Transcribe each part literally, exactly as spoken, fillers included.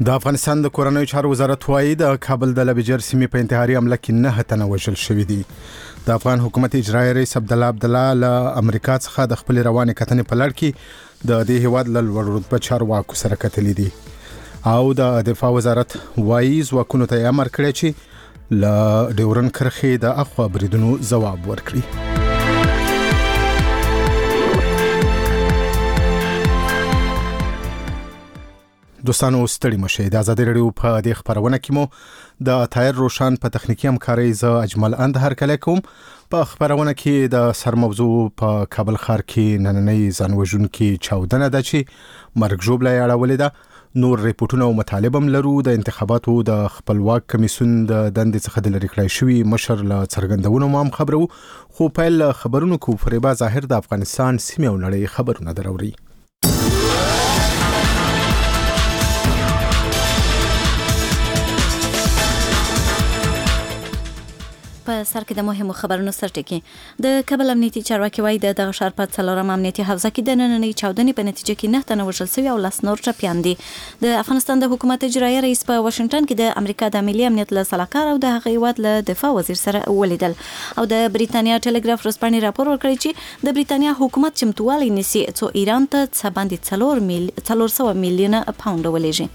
د افغانستان د کورنیو چارو وزارت وايي د کابل د لبجر سیمې په انتحاري حمله کې نه تنه وژل شوي دي. د افغان حکومت اجرایي رئیس عبدالله عبدالله له امریکا څخه د خپل روانې کتنې په لړ کې د دې هیواد له لوړ رتبه چارواکو سره کتلي دي او د دفاع وزارت وايي ځواکونو ته امر کړی چې له ډیورن کرښې د اخوا بریدونو ځواب ورکړي. دوستانو ستړي مشه. د ازادي رادیو په دې خبرونه کې مو د طاهر روشن په تخنیکی همکاري ز اجمل اند هرکله کوم. په خبرونه کې د سر موضوع په کابل ښار کې نننۍ ځانوژن کې چاودنه ده چې مرګ ژوبله اړولې ده. نور ریپورتونه او مطالبه لرو. د انتخاباتو د خپلواک کمیسیون د دندې څخه د لری کړای شوی مشر له څرګندونو مام خبرو. خو په خبرونو کې فریبا ظاهر د افغانستان سیمه او نړۍ خبرونه دروري. په سر کې د مهمو خبرونو سرټکی. د کابل امنیتي چارواکي وايي د دغه ښار په څلورم امنیتي حوزه کې د نننۍ چاودنې په نتیجه کې نه تنه وژل شوي او لاس نور ټپیان دي. د افغانستان د حکومت اجرایي رئیس په واشنگټن کې د امریکا د ملي امنیت له سلاکار او د هغه هیواد له دفاع وزیر سره ولیدل او د بریتانیا ټلګراف رسپانې راپور ورکړی چې د بریتانیا حکومت چمتووالی نیسي څو ایران ته څه باندې څلور میل څلور سوه میلیونه پاونډ ولېږي.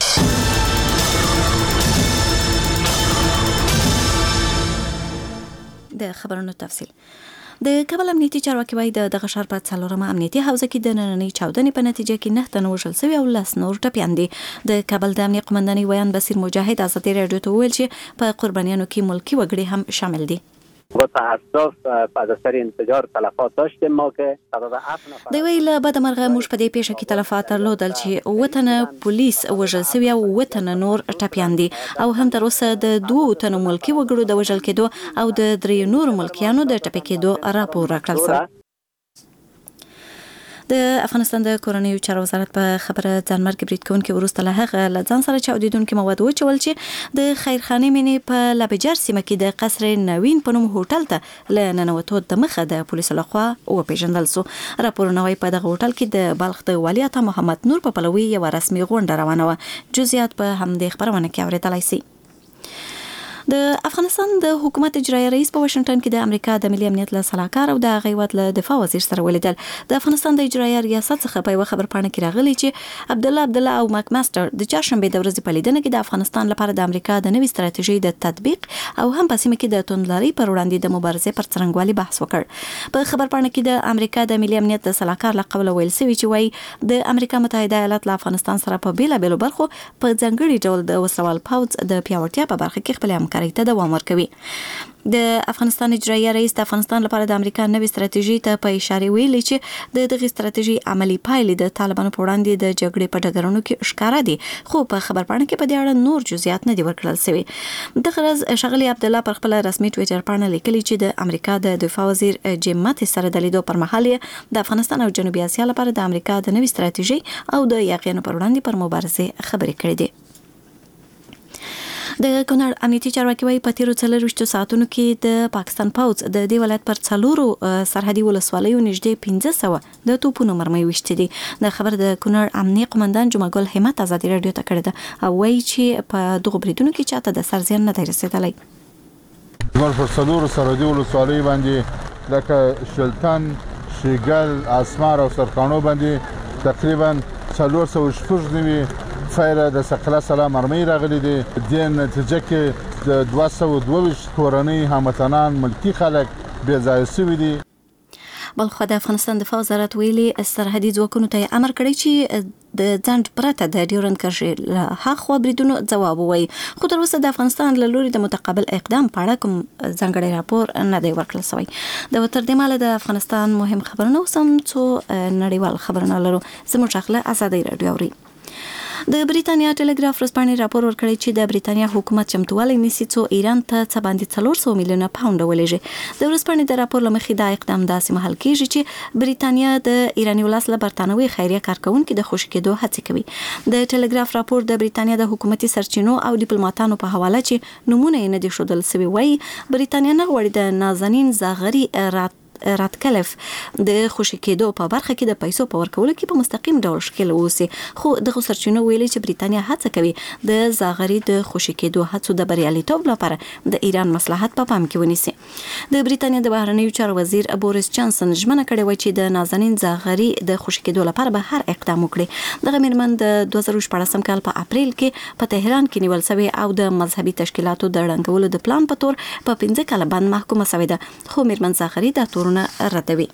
د خبرونو تفصیل. د کابل امنیتي چارواکي وايي د دغه ښار په څلورمه امنیتي حوزه کې د نننۍ چاودنې په نتیجه کې نه تنه وژل شوي او لاس نور ټپیان دي. د کابل د امنیت قومندانۍ ویان بصیر مجاهد ازادي رادیو ته وویل چې په قربانیانو کې ملکی وګړي هم شامل دي. و تاسف بعد از سر انفجار تلفات داشتیم ما که سبب هفت دی ویل بعد مرغه موږ په دې پیښه کې تلفات درلودل چې وطن پولیس وژل شوی او وطن نور ټپیان دي او هم تر اوسه د دوه تنو ملکی وګړو د وژل کېدو او د درې نور ملکیانو د ټپي کېدو راپور راکړل شو. د افغانستان د کورنیو چارو وزارت په خبره ځانمرګ برید کوونکي وروسته له هغه له ځان سره چاودیدونکي مواد وچول چې د خیرخانې مینې په لبجر سیمه کې د قصر نوین په نوم هوټل ته له ننوتو د مخه د پولیسو لخوا وپېژندل شو. راپورونه وايي په دغه هوټل کې د بلخ د والي عطا محمد نور په پلوي یوه رسمي غونډه روانه وه. جزئیات په همدې خبرونه کې اورېدلای شئ. د افغانستان د حکومت اجرایي رئیس په واشنگټن کې د امریکا د ملي امنیت له سلاکار او د هغه هیواد له دفاع وزیر سره ولیدل. د افغانستان د اجرایي ریاست څخه په یوه خبرپاڼه کې راغلی چې عبدالله عبدالله او ماک ماستر د چهارشنبې د ورځې په لیدنه کې د افغانستان لپاره د امریکا د نوې ستراتیژۍ د تطبیق او هم په سیمه کې د توندلارۍ پر وړاندې د مبارزې پر څرنګوالي بحث وکړ. په خبرپاڼه کې د امریکا د ملي امنیت د سلاکار له قوله ویل شوي چې وايي د امریکا متحده ایالات له افغانستان سره په بیلابیلو برخو په ځانګړي ډول د وسلوال پوځ د پیاوړتیا په برخه کې خپل همکارۍ ته دوام ورکوي. د افغانستان اجرایي رئیس د افغانستان لپاره د امریکا نوې ستراتیژي ته په اشاره ویلي چې د دغه ستراتیژي عملی پایلې د طالبانو په وړاندې د جګړې په ډګرونو کې ښکاره دي خو په خبرپاڼه کې په دې اړه نور جزئیات نه دي ورکړل شوي. دغه ورځ ښاغلي عبدالله پر خپل رسمي ټویټر باندې لیکلي چې د امریکا د دفاع وزیر جیم ماتیس سره د لیدو پر مهال د افغانستان او جنوبي اسیا لپاره د امریکا د نوې ستراتیژي او د یقین پر وړاندې پر مبارزې خبرې کړې دي. د کونړ امنیتي چارواکي وايي په تیرو څلرویشتو ساعتونو کې د پاکستان پوځ د دې ولایت پر څلورو سرحدي ولسوالیو نږدې پنځه سوه د توپونو مرمۍ ویشتې دي. د خبر د کونړ امنیه قومندان جمعه ګل همت ازادي رادیو ته کړې ده او وايي چې په دغه بریدونو کې چاته د سر زیان نه دی رسېدلی. موږ پر څلورو سرحدي ولسوالیو باندې لکه شلتن، شیګل، اسمار او سرکاڼو باندې تقریبا څلور سوه شپږ نوي فایره د ثقله سلا مرمۍ راغلي دي. د نتیجه کې د دوه سوه دوه ویشت کورنۍ هموطنان ملکي خلک بې ځایه شوي دي. بلخو د افغانستان دفاع وزارت ویلي سرحدي ځواکونو ته امر کړی چې د ځنډ پرته د ډیورند کرښې له هاخوا بریدونو ځواب ووایي. خو تر اوسه د افغانستان له لوري د متقابل اقدام په اړه کوم ځانګړی راپور نه دی ورکړل شوی. د تر دې مهاله د افغانستان مهم خبرونه اوس هم څو نړیوال خبرونه لرو. زموږ اخله ازادي رادیو اوري. د بریتانیا ټلګراف رسپانې راپور ورکړی چې د بریتانیا حکومت چمتووالی نیسي څو ایران ته څه باندې څلور سوه میلیونه پاونډ ولېږي. د ورځپاڼې د راپور له مخې دا اقدام داسې مهال کېږي چې بریتانیا د ایراني ولس له برتانوي خیریه کارکوونکي د خوشي کېدو هڅې کوي. د ټلګراف راپور د بریتانیا د حکومتي سرچینو او ډیپلوماټانو په حواله چې نمونه یې نه دي ښودل شوي وايي بریتانیا نه غواړي د نازنین زاغري رات راتکلف د خوشي کېدو په برخه کې د پیسو په ورکولو کې په مستقیم ډول ښکیل اوسي، خو دغه سرچینو ویلي چې بریتانیا هڅه کوي د زاغري د خوشي کېدو هڅو د بریالیتوب لپاره د ایران مصلحت په پام کې ونیسي. د بریتانیا د بهرنیو چارو وزیر بوریس جانسن ژمنه کړې و چې د نازنین زاغري د خوشي کېدو لپاره به هر اقدام وکړي. دغه میرمن د دوه زره شپږم کال په اپریل کې په تهران کې نیول شوی او د مذهبي تشکیلاتو د ړنګولو د پلان په تور په پنځه کاله باندې محکومه شوې ده، خو میرمن زاغري دا تورونه ردوي.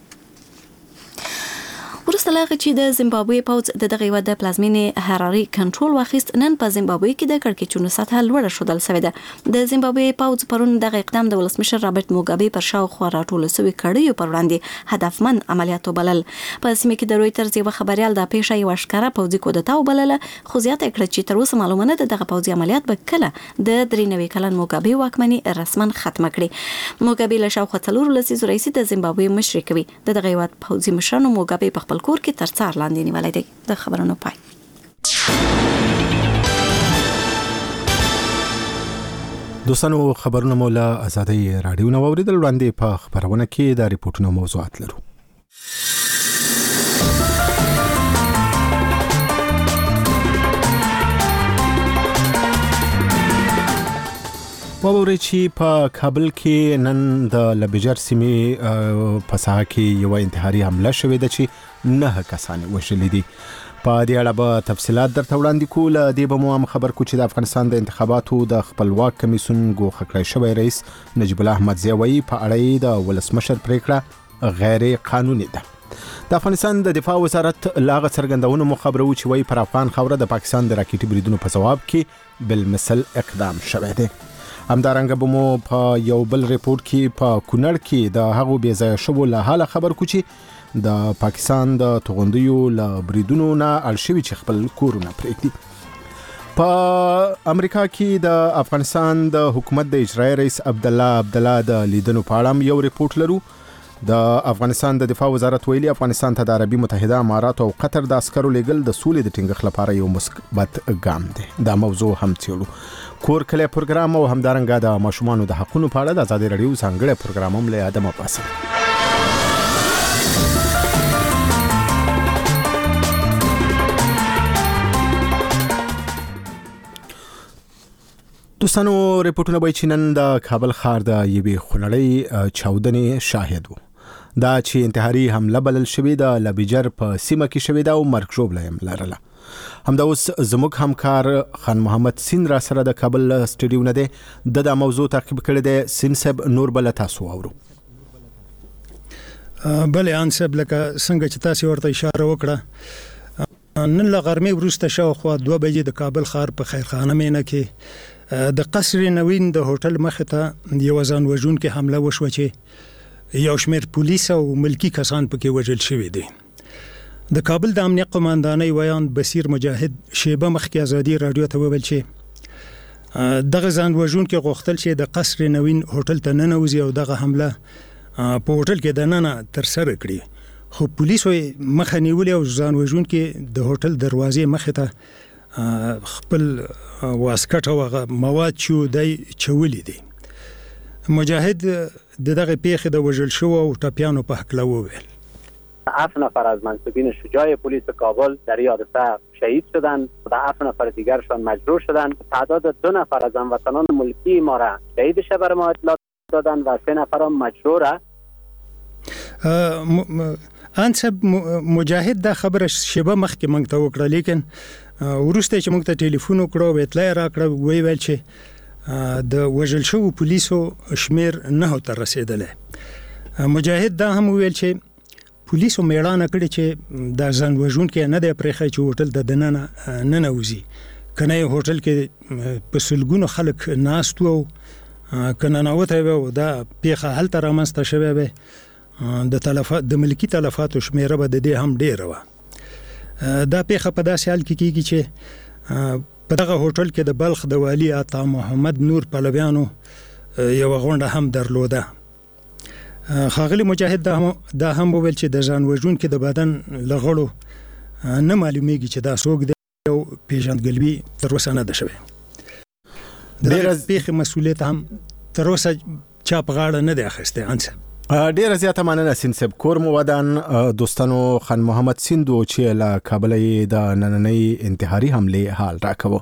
ورسته لاغه چې د زیمبابوې پوز د دغه یو د پلازمینې حراري کنټرول واخیست، نن په زیمبابوې کې د کړکېچونو سطح لوړه شودل شوې ده. د زیمبابوې پوز پرون دغه اقدام د ولسمشر رابرټ موګابي پر شاوخوا راټول شوی کړیو پر وړاندې هدفمن عملیات وبلل. په سیمه کې د رويټرز یو خبريال د پیښه یو ښکارا پوزي کودتا وبلله، خو زیاته کړه چې تر اوسه معلومه نه ده دغه پوزي عملیات به کله د درې نوي کلن موګابي واکمني رسما ختم کړي. موګابي له شاوخوا څلور لسیزو رئیس د زیمبابوې مشري کوي. د دغه یو پوزي مشرانو موګابي په خپل کور کې تر څار لاندې نیولای دی. د خبرونو پای. دوستانو خبرونه مولا آزادۍ رادیو نو اوریدل وړاندې په خبرونه کې د ریپورتونو موضوعات لرو. وګورئ چې په کابل کې نن د لبجر سیمې په ساحه کې یو انتحاري حمله شوې ده چې نه کسان وژل دي. په دې اړه به تفصيلات درته وړاندې کوو. د به مو هم خبر کو چې د افغانستان د انتخاباتو د خپلواک کمیسیون ګوښه کړی شوی رئیس نجیب الله احمدزی وایي په اړه د ولسمشر پریکړه غیر قانوني ده. د افغانستان د دفاع وزارت لاغه څرګندونو مخبرو چې وایي پر افغان خوره د پاکستان د راکټي بریدونو په جواب کې بالمثل اقدام شوی دی. همدارنګه به مو په یو بل ریپورت کې په کونړ کې د هغو بې ځایه شوو له حاله خبر کو چې د پاکستان د توغندیو له بریدونو نه اړ شوي چې خپل کورونه پرېږدي. په امریکا کې د افغانستان د حکومت د اجرایي رئیس عبدالله عبدالله د لیدنو په اړه یو ریپورت لرو. د افغانستان د دفاع وزارت ویلي افغانستان ته د عربي متحده امارات او قطر د عسکرو لیږل د سولې د ټینګښت لپاره یو مثبت ګام دی. دا موضوع هم څېړو. کور کلی پروګرام او همدارنګه د ماشومانو د حقونو په اړه د ازادي رادیو ځانګړی پروګرام هم له ادمه پاسه. دوستانو ریپورتونه به چې نن د کابل ښار د یوې خونړۍ چاودنې شاهد وو. دا چې انتحاري حمله بلل شوې د لبجر په سیمه کې شوې ده او مرګ ژوبله یې لرله. همدا اوس زموږ همکار خان محمد سین را سره د کابل سټډیو نه دی. د دا موضوع تعقیب کړی دی. سین صاحب نور بل تاسو اورو. بلې ان صاحب لکه څنګه چې تاسو ورته اشاره وکړه، نن له غرمې وروسته شاوخوا دوه بجې د کابل ښار په خیرخانه مینه کې د قصر نوین د هوټل مخې ته یو ځان وژونکې حمله وشوه چې یو شمېر پولیس او ملکی کسان پکې وژل شوي دي. د کابل د امنیت قوماندانۍ ویان بصیر مجاهد شیبه مخکې ازادي رادیو ته وویل چې دغه ځان وژونکي غوښتل چې د قصر نوین هوټل ته ننوځي او دغه حمله په هوټل کې دننه ترسره کړي، خو پولیسو مخه نیولې او ځان وژونکي د هوټل دروازې مخې ته خپل واسکټ او مواد چې دی چولې دي. مجاهد د دغه پیښې د وژل شو او ټپیانو په حق وویل هفت نفر از منصوبین شجاع پلیس کابل در این حادثه شهید شدند و هفت نفر دیگرشان مجروح شدند. تعداد دو نفر از هموطنان ملکی ما را شهید شه بر ما اطلاع دادند و سه نفر هم مجروح را. انسب مجاهد دا خبره شیبه مخکې موږ ته وکړه، لیکن وروسته چې موږ ته ټلیفون وکړو او اطلاع راکړه وی ویل چې د وژل شوو پولیسو شمیر نه ته رسیدلی. مجاهد دا هم ویل چې پولیسو میړانه کړې چې د ځان وژونکي نه دی پرېښی چې هوټل ته دننه ننوځي، که نه یې هوټل کې په سلګونو خلک ناست وو، که ننوتی وی او دا پیښه هلته رامنځته شوې وی، د تلفات د ملکی تلفاتو شمیره به د دې هم ډیره وه. دا پیښه په داسې حال کې کېږي چې په دغه هوټل کې د بلخ د والي عطا محمد نور پلویانو یوه غونډه هم درلوده. ښاغلي مجاهد دا هم دا هم وویل چې د ځان وژونکي د بدن له غړو نه معلومیږي چې دا څوک دی او پیژندګلوي تر اوسه نه ده شوې. د دغه پیښې مسؤلیت هم تر اوسه چا په غاړه نه دی اخیستی. انسه ډیر زیاته مننه سینسب کور مو ودان دوستانو. خان محمد سیندو چې له کابل د نننۍ انتحاري حمله حال راکوه.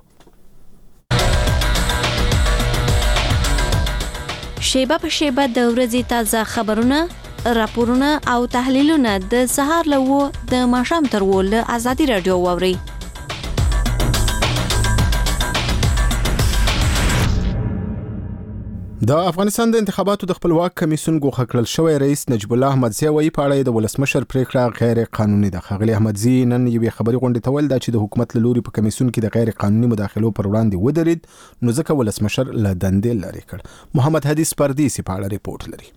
شیبه په شیبه د ورځې تازه خبرونه، راپورونه او تحلیلونه د سهار له و د ماښام تر و له ازادي رادیو واوري. د افغانستان د انتخاباتو د خپلواک کمیسیون ګوښه کړل شوی رئیس نجیب الله احمدزی وایي په اړه د ولسمشر پریکړه غیر قانوني ده. ښاغلی احمدزی نن یوې خبري غونډې ته ویل دا چې د حکومت له لوري په کمیسیون کې د غیر قانوني مداخلو پر وړاندې ودرید نو ځکه ولسمشر له دندې لرې کړ. محمد حدیث پردیسی په اړه ریپورت لري.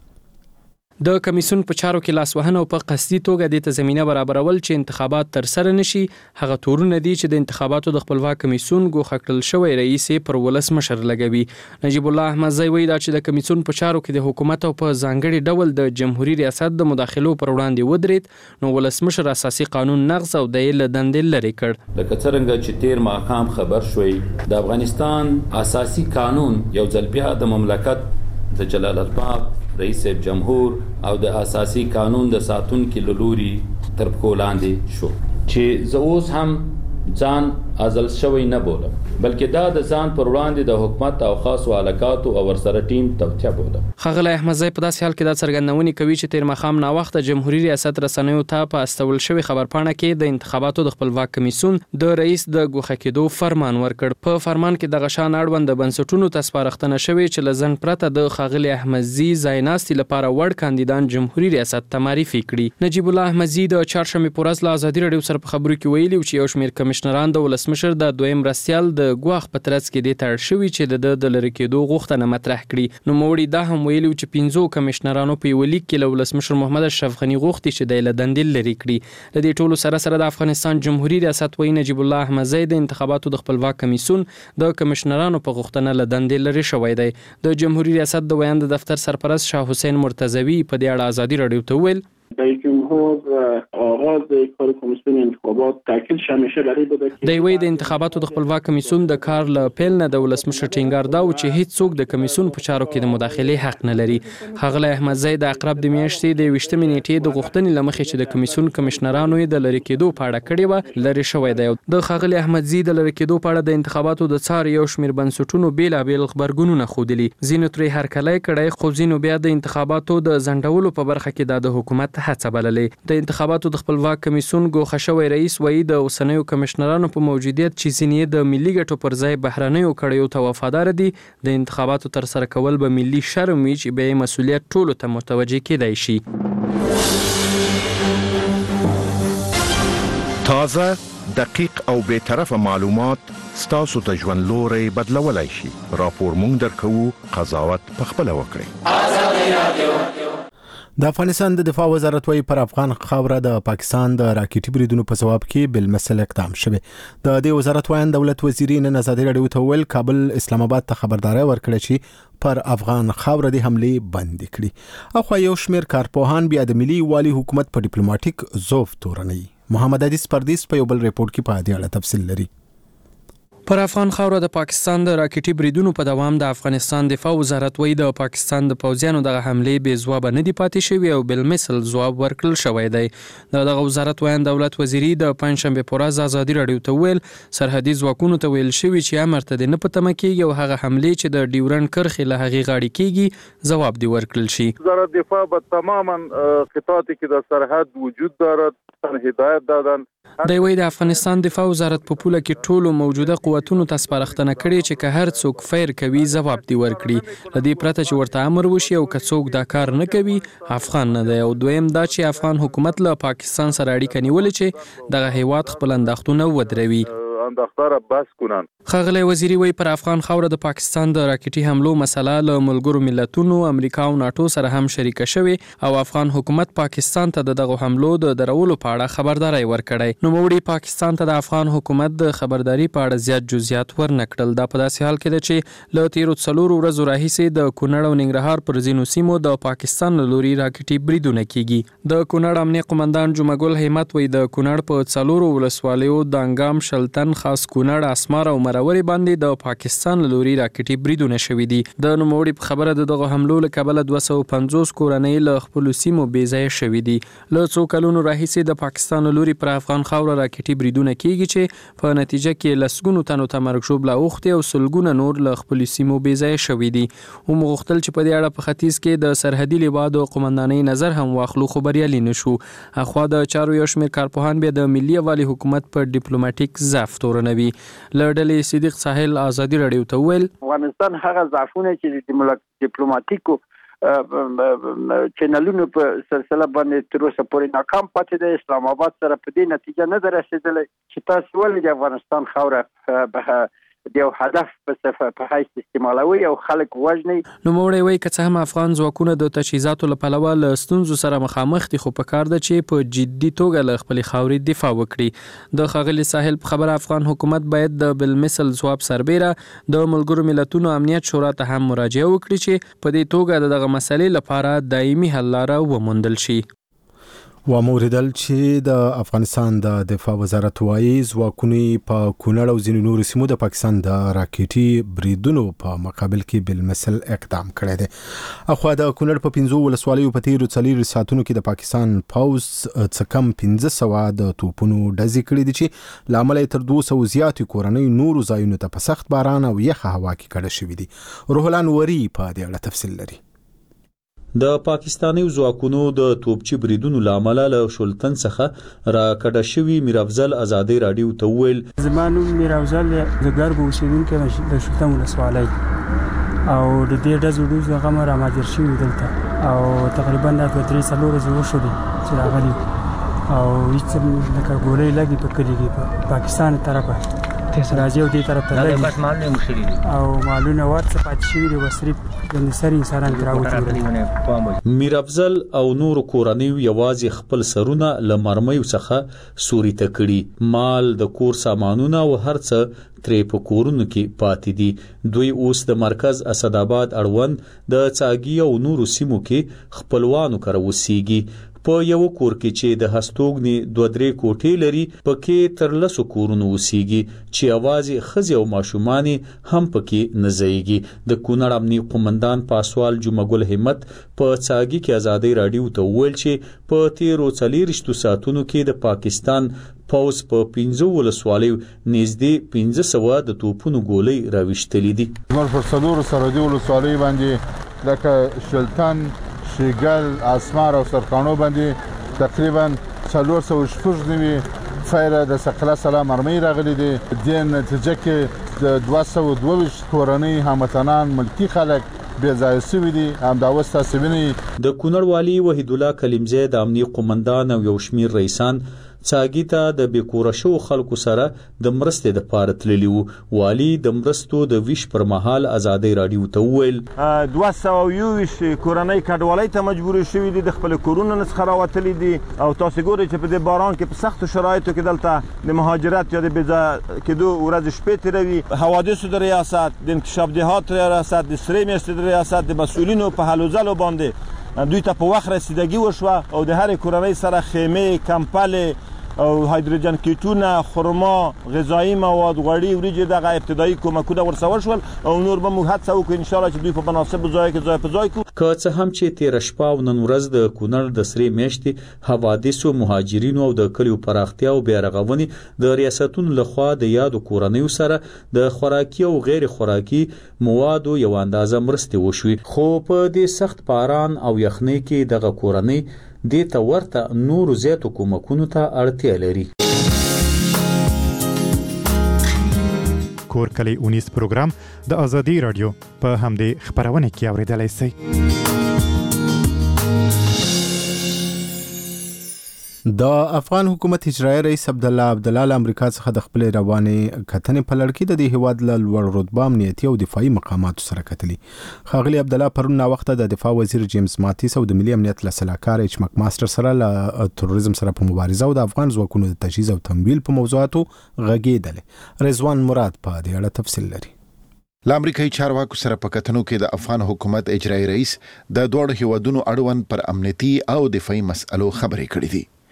د کمیسیون په چارو کې لاسوهنه او په قصدي توګه د ته زمينه برابرول چې انتخابات تر سره نشي هغه تورونه دي چې د انتخاباتو د خپلواک کمیسیون ګوښه کړل شوی رئیس پر ولسمشر لګوي. نجیب الله احمدزی وایي دا چې د کمیسیون په چارو کې د حکومت او په ځانګړي ډول د جمهوریت ریاست د مداخلو پر وړاندې ودرید نو ولسمشر اساسي قانون نقض او د له دندې لري کړ. لکه څنګه چې تیر ماقام خبر شوي د افغانستان اساسي قانون یو ځل بیا د مملکت د جلال الباب رئیس جمهور او د اساسي قانون د ساتونکو لوري تر کولاندې شو چې زه اوس هم ځان ازل شوی نه بولم بلکې دا د ځان پر وړاندې د حکومت او خاصو علاقاتو او ورسره ټیم توتیا بولم. ښاغلی احمدزی په داسې حال کې دا څرګندونې کوي چې تیر ماښام ناوخته جمهوریت ریاست رسنیو ته په استول شوی خبرپاڼه کې د انتخاباتو د خپلواک کمیسیون د رئیس د ګوښه کېدو فرمان ورکړ. په فرمان کې دغه شان اړوند د بنسټونو ته سپارښتنه شوې چې له ځنډ پرته د ښاغلي احمدزي ځایناستي لپاره وړ کاندیدان جمهوریت ریاست ته معرفي کړي. نجیب الله احمدزي د چهارشنبې په ورځ له ازادي راډیو سره په خبرو کې ویلي چې یو شمېر کمشنران د ولسمشر د دویم مرستیال د ګواښ په ترڅ کې د تړ شوی چې د د لری کېدو غوښتنه مطرح کړي. نو موړي دا هم ویلو چې پنځو کمشنرانو په یو لیک کې له ولسمشر محمد اشرف غنی غوښتي چې د له دندې لري کړي. د دې ټولو سره سره د افغانستان جمهوریت ریاست وایي نجیب الله احمدزی د انتخاباتو د خپلواک کمیسیون د کمشنرانو په غوښتنه له دندې لري شوی دی. د جمهوریت ریاست د ویاند دفتر سرپرست شاه حسین مرتضوی په دې اړه ازادي راډیو ته ویل رئیس جمهور آغاز کار کمیسیون انتخابات تاکیدش همیشه برای بوده د وی د انتخاباتو د خپلواک کمیسیون د کار له پیل نه د ولسمشر ټینګار دا و چې هیڅ څوک د کمیسیون په چارو کې د مداخله حق نه لري. ښاغلی احمدزی د اقرب د میاشتې د ویشتمې نیټې د غوښتنې لمخې چې د کمیسیون کمشنرانو د لری کېدو په اړه کړي و لری شوی دی. د ښاغلی احمدزی د لری کېدو په اړه د انتخاباتو د څار یو شمېر بنسټونو بیلابیل خبرګونونه ښودلي. ځینو ترې هرکلی کړی خو ځینو بیا د انتخاباتو د ځنډولو په برخه کې د حکومت هڅه بللې. د انتخاباتو د خپلواک کمیسیون ګوښه شوی رئیس وایي د اوسنیو کمشنرانو په موجودیت چې ځینې د ملي ګټو پر ځای بهرنیو کړیو ته وفادار دي د انتخاباتو تر سره کول به ملي شرم وي چې به مسؤلیت ټولو ته متوجه کېدای شي. تازه دقیق او بے طرفه معلومات ستاسو ته ژوند لوري بدلولای شي. راپور مونږ درکوو قضاوت پخپله وکړئ. ازادي رادیو. د افغانستان د دفاع وزارت وايي پر افغان خاوره د پاکستان د راکټي بریدونو په جواب کې بل مسله اقدام شوه. د دې وزارت وایي دولت وزیر نن ازادي راډیو ته ویل کابل اسلام آباد ته خبرداري ورکړه چې پر افغان خاوره د حمله بند کړي. او خو یو شمېر کارپوهان بیا د ملي والي حکومت په ډیپلوماټیک ضعف تورنوي. محمد حدیث پردیس په یو بل ریپورت کې په دې اړه تفصیل لري. پر افغان خاوره د پاکستان د راکټي بریدونو په دوام د افغانستان دفاع وزارت وایي د پاکستان د پوځیانو دغه حمله بې ځوابه نه دی پاتې شوی او بل مثل ځواب ورکړل شوی دی. دغه وزارت وایي دولت وزیری د پنځشنبه په ورځ ازادي راډیو ته ویل سرحدي ځواکونو ته ویل شوی چې امر ته نه پته مکیږي او هغه حمله چې د ډیورند کرښې له هغې غاړې کیږي ځواب دی ورکړل شي. وزارت دفاع به تماما قطعاتی که در سرحد وجود دارد هدایت دادن. د وی د افغانستان دفاع وزارت په پوله کې ټولو موجوده قوتونو ته سپارښتنه کړې چې که هر څوک فیر کوي ځواب دی ورکړي. لدې پرته چې ورته امر وشي او که څوک دا کار نه کوي افغان نه دی. او دویم دا چې افغان حکومت له پاکستان سره اړیکه نیولې چې دغه هیواد خپل انداختونه ودروي. انداختاره بس کنن. ښاغلی وزیری وی پر افغان خاوره د پاکستان د راکټي حملو مسله له ملګرو ملتونو امریکا او ناتو سره هم شریکه شوې او افغان حکومت پاکستان ته دغه حملو د درولو په اړه خبرداري ورکړی. نو موړي پاکستان ته د افغان حکومت د خبرداري په اړه زیات جزئیات ورنکړل. دا په داسې حال کې ده چې له تیرو څلورو ورځو راهیسې د کونړ او ننګرهار پر ځینو سیمو د پاکستان له لوري راکټي بریدونه کیږي. د کونړ امنیه قومندان جمعګل همت وی د کونړ په څلورو ولسوالیو د انګام شلتن خاص کونړ، اسمار او مروري باندې د پاکستان له لوري راکټي بریدونه شوي دي. د نوموړي په خبره د دغه حملو له کبله دوه سوه پنځوس کورنۍ له خپلو سیمو بې ځایه شوي دي. له څو کلونو راهیسې د پاکستان له لوري پر افغان خاوره راکټي بریدونه کیږي چې په نتیجه کې لسګونو تنو ته مرګ ژوبله اوښتې او سلګونه نور له خپلو سیمو بې ځایه شوي دي. هم غوښتل چې په دې اړه په ختیځ کې د سرحدي لواء قومندانۍ نظر هم واخلو، خو بریالي نه شو. اخوا د چارو یو شمېر کارپوهان بیا د ملي یووالي حکومت په ډیپلوماټیک ضعف تورنوي. له ډلې صدیق ساحل ازادي راډیو ته وویل افغانستان هغه ضعفونه چې ډیپلوماټیکو چینلونو په سلسله باندې تر اوسه پورې ناکام پاتې دی. اسلام آباد سره په دې نتیجه نه ده رسېدلی چې تاسو ولې د افغانستان خاوره به د یو هدف په حیث استعمالوي او خلک وژني. نوموړی وایي که څه هم افغان ځواکونه د تجهیزاتو له پلوه له ستونزو سره مخامخ دي، خو په کار ده چې په جدي توګه له خپلې خاورې دفاع وکړي. د ښاغلي ساحل په خبره افغان حکومت باید د بالمثل ځواب سربیره د ملګرو ملتونو امنیت شورا ته هم مراجعه وکړي چې په دې توګه د دغه مسلې لپاره دایمي حل لاره وموندل شي. و موردل چې د افغانستان د دفاع وزارت وایي ځواکونه په کونړ او ځینو نورو سیمو د پاکستان د راکټي بریدونو په مقابل کې بالمثل اقدام کړی دی. اخوا د کونړ په پنځو ولسوالیو په تیرو څلورو ساعتونو کې د پاکستان پوځ څه کم پنځه سوه د توپونو ډزې کړې دي چې له امله یې تر دوه سوو زیاتې کورنۍ نورو ځایونو ته په سخت باران او یخه هوا کې کډه شوي دي. روح الله نوري په دې اړه تفصیل لري. د پاکستاني ځواکونو د توپچي بریدونو له امله له شولتن څخه را کډه شوي میر افضل ازادي راډیو ته وویل زما نوم میر افضل د ګرګو اوسېدونکی د شولتن ولسوالۍ او د دې ډزو ډوز هغه م رامهاجر شوي دلته او تقریبا دا دوه درې څلور ورځې وشولې چې راغلي او هېڅ لکه ګولۍ لګي په کلي کې په پاکستان طرفه راځي او دې طرف ته لګي او مالونه ورڅه پاتې شوي دي صرف د سر انسانان راوځي. میر افضل او نور کورنیو یوازې خپل سرونه له مرمیو څخه سوري ته کړي، مال د کور سامانونه او هر څه ترې په کورونو کې پاتې دي. دوی اوس د مرکز اسداباد اړوند د څاګي او نورو سیمو کې خپلوانو کره اوسېږي. په یو کور کې چې د هستوګنې دوه درې کوټې لري پکې تر لسو کورونو اوسېږي چې یوازې ښځې او ماشومان هم پکې نه ځایږي. د کونړ امني قومندان پاسوال جمعګل همت په څاګي کې ازادي راډیو ته وویل چې په تیرو څلېرویشتو ساعتونو کې د پاکستان پوځ په پنځو ولسوالیو نږدې پنځه سوه د توپونو ګولۍ راویشتلې دي. زموږ پر څلورو سرحدي ولسوالیو باندې لکه شلتن، شیګل، اسمار او سرکانو باندې تقریبا څلور سوه شپږ نوي فایره د ثقله سلا مرمۍ راغلي دي. د نتیجه کې د دوه سوه دوه ویشت کورنۍ هموطنان ملکي خلک بې ځایه شوي دي. همدا اوس تاسې وینئ د کونړ والي وحید الله کلیمزی د امني قومندان او یو شمېر رئیسان څاګي ته د بېکوره شوو خلکو سره د مرستې دپاره تللي وو. والي د مرستو د ویش پر مهال ازادۍ راډیو ته وویل دوه سوه یوویشت کورنۍ کډوالۍ ته مجبورې شوي دي، د خپلو کورونو نه څخه راوتلي دي او تاسې ګورئ چې په دې باران کې په سختو شرایطو کې دلته د مهاجرت یا د بېځایه کېدو ورځې شپې تېروي. حوادثو د ریاست، د انکشاف دهات ریاست، د سرې میاشتې د ریاست د مسؤلینو په هلو ځلو باندې دوی ته په وخت رسیدګي وشوه او د هرې کورنۍ سره خیمې، کمپلې او هایدروجن کیټونه، خرما، غذایی مواد، غوړي، وریجې دغه ابتدایي کومکونه ورسره وشول او نور به موږ هڅه وکړو انشاءالله چې دوی په مناسبو ځایو کې ځای په ځای کړو. که څه هم چې تېره شپه او نن ورځ د کونړ د سرې میاشتې حوادثو، مهاجرینو او د کلیو پراختیا او بیارغونې د ریاستونو لخوا د یادو کورنیو سره د خوراکي او غیر خوراکي موادو یو اندازه مرستې وشوي، خو په دې سخت باران او یخنۍ کې دغه کورنۍ دې ته ورته نورو زیاتو کومکونو ته اړتیا لري. کور کلی اونیز پروګرام د ازادي راډیو په همدې خبرونه کې اوریدلای شئ. د افغان حکومت اجرایي رئیس عبدالله عبدالله له امریکا څخه د خپل روانې کتنې په لړ کې د دې هیواد له لوړ رتبه امنیتي او دفاعي مقاماتو سره کتلي. ښاغلي عبدالله پرون ناوخته د دفاع وزیر جیمز ماتیس او د ملي امنیت له سلاکار ایچ مک ماستر سره له تروریزم سره په مبارزه او د افغان ځواکونو د تجهیز او تمویل په موضوعاتو غږېدلې. رضوان مراد په دې اړه تفصیل لري. له امریکایي چارواکو سره په کتنو کې د افغان حکومت اجرایي رئیس د دوه هیوادونو اړوند پر امنیتي او دفاعي مسألو خبرې کړې دي.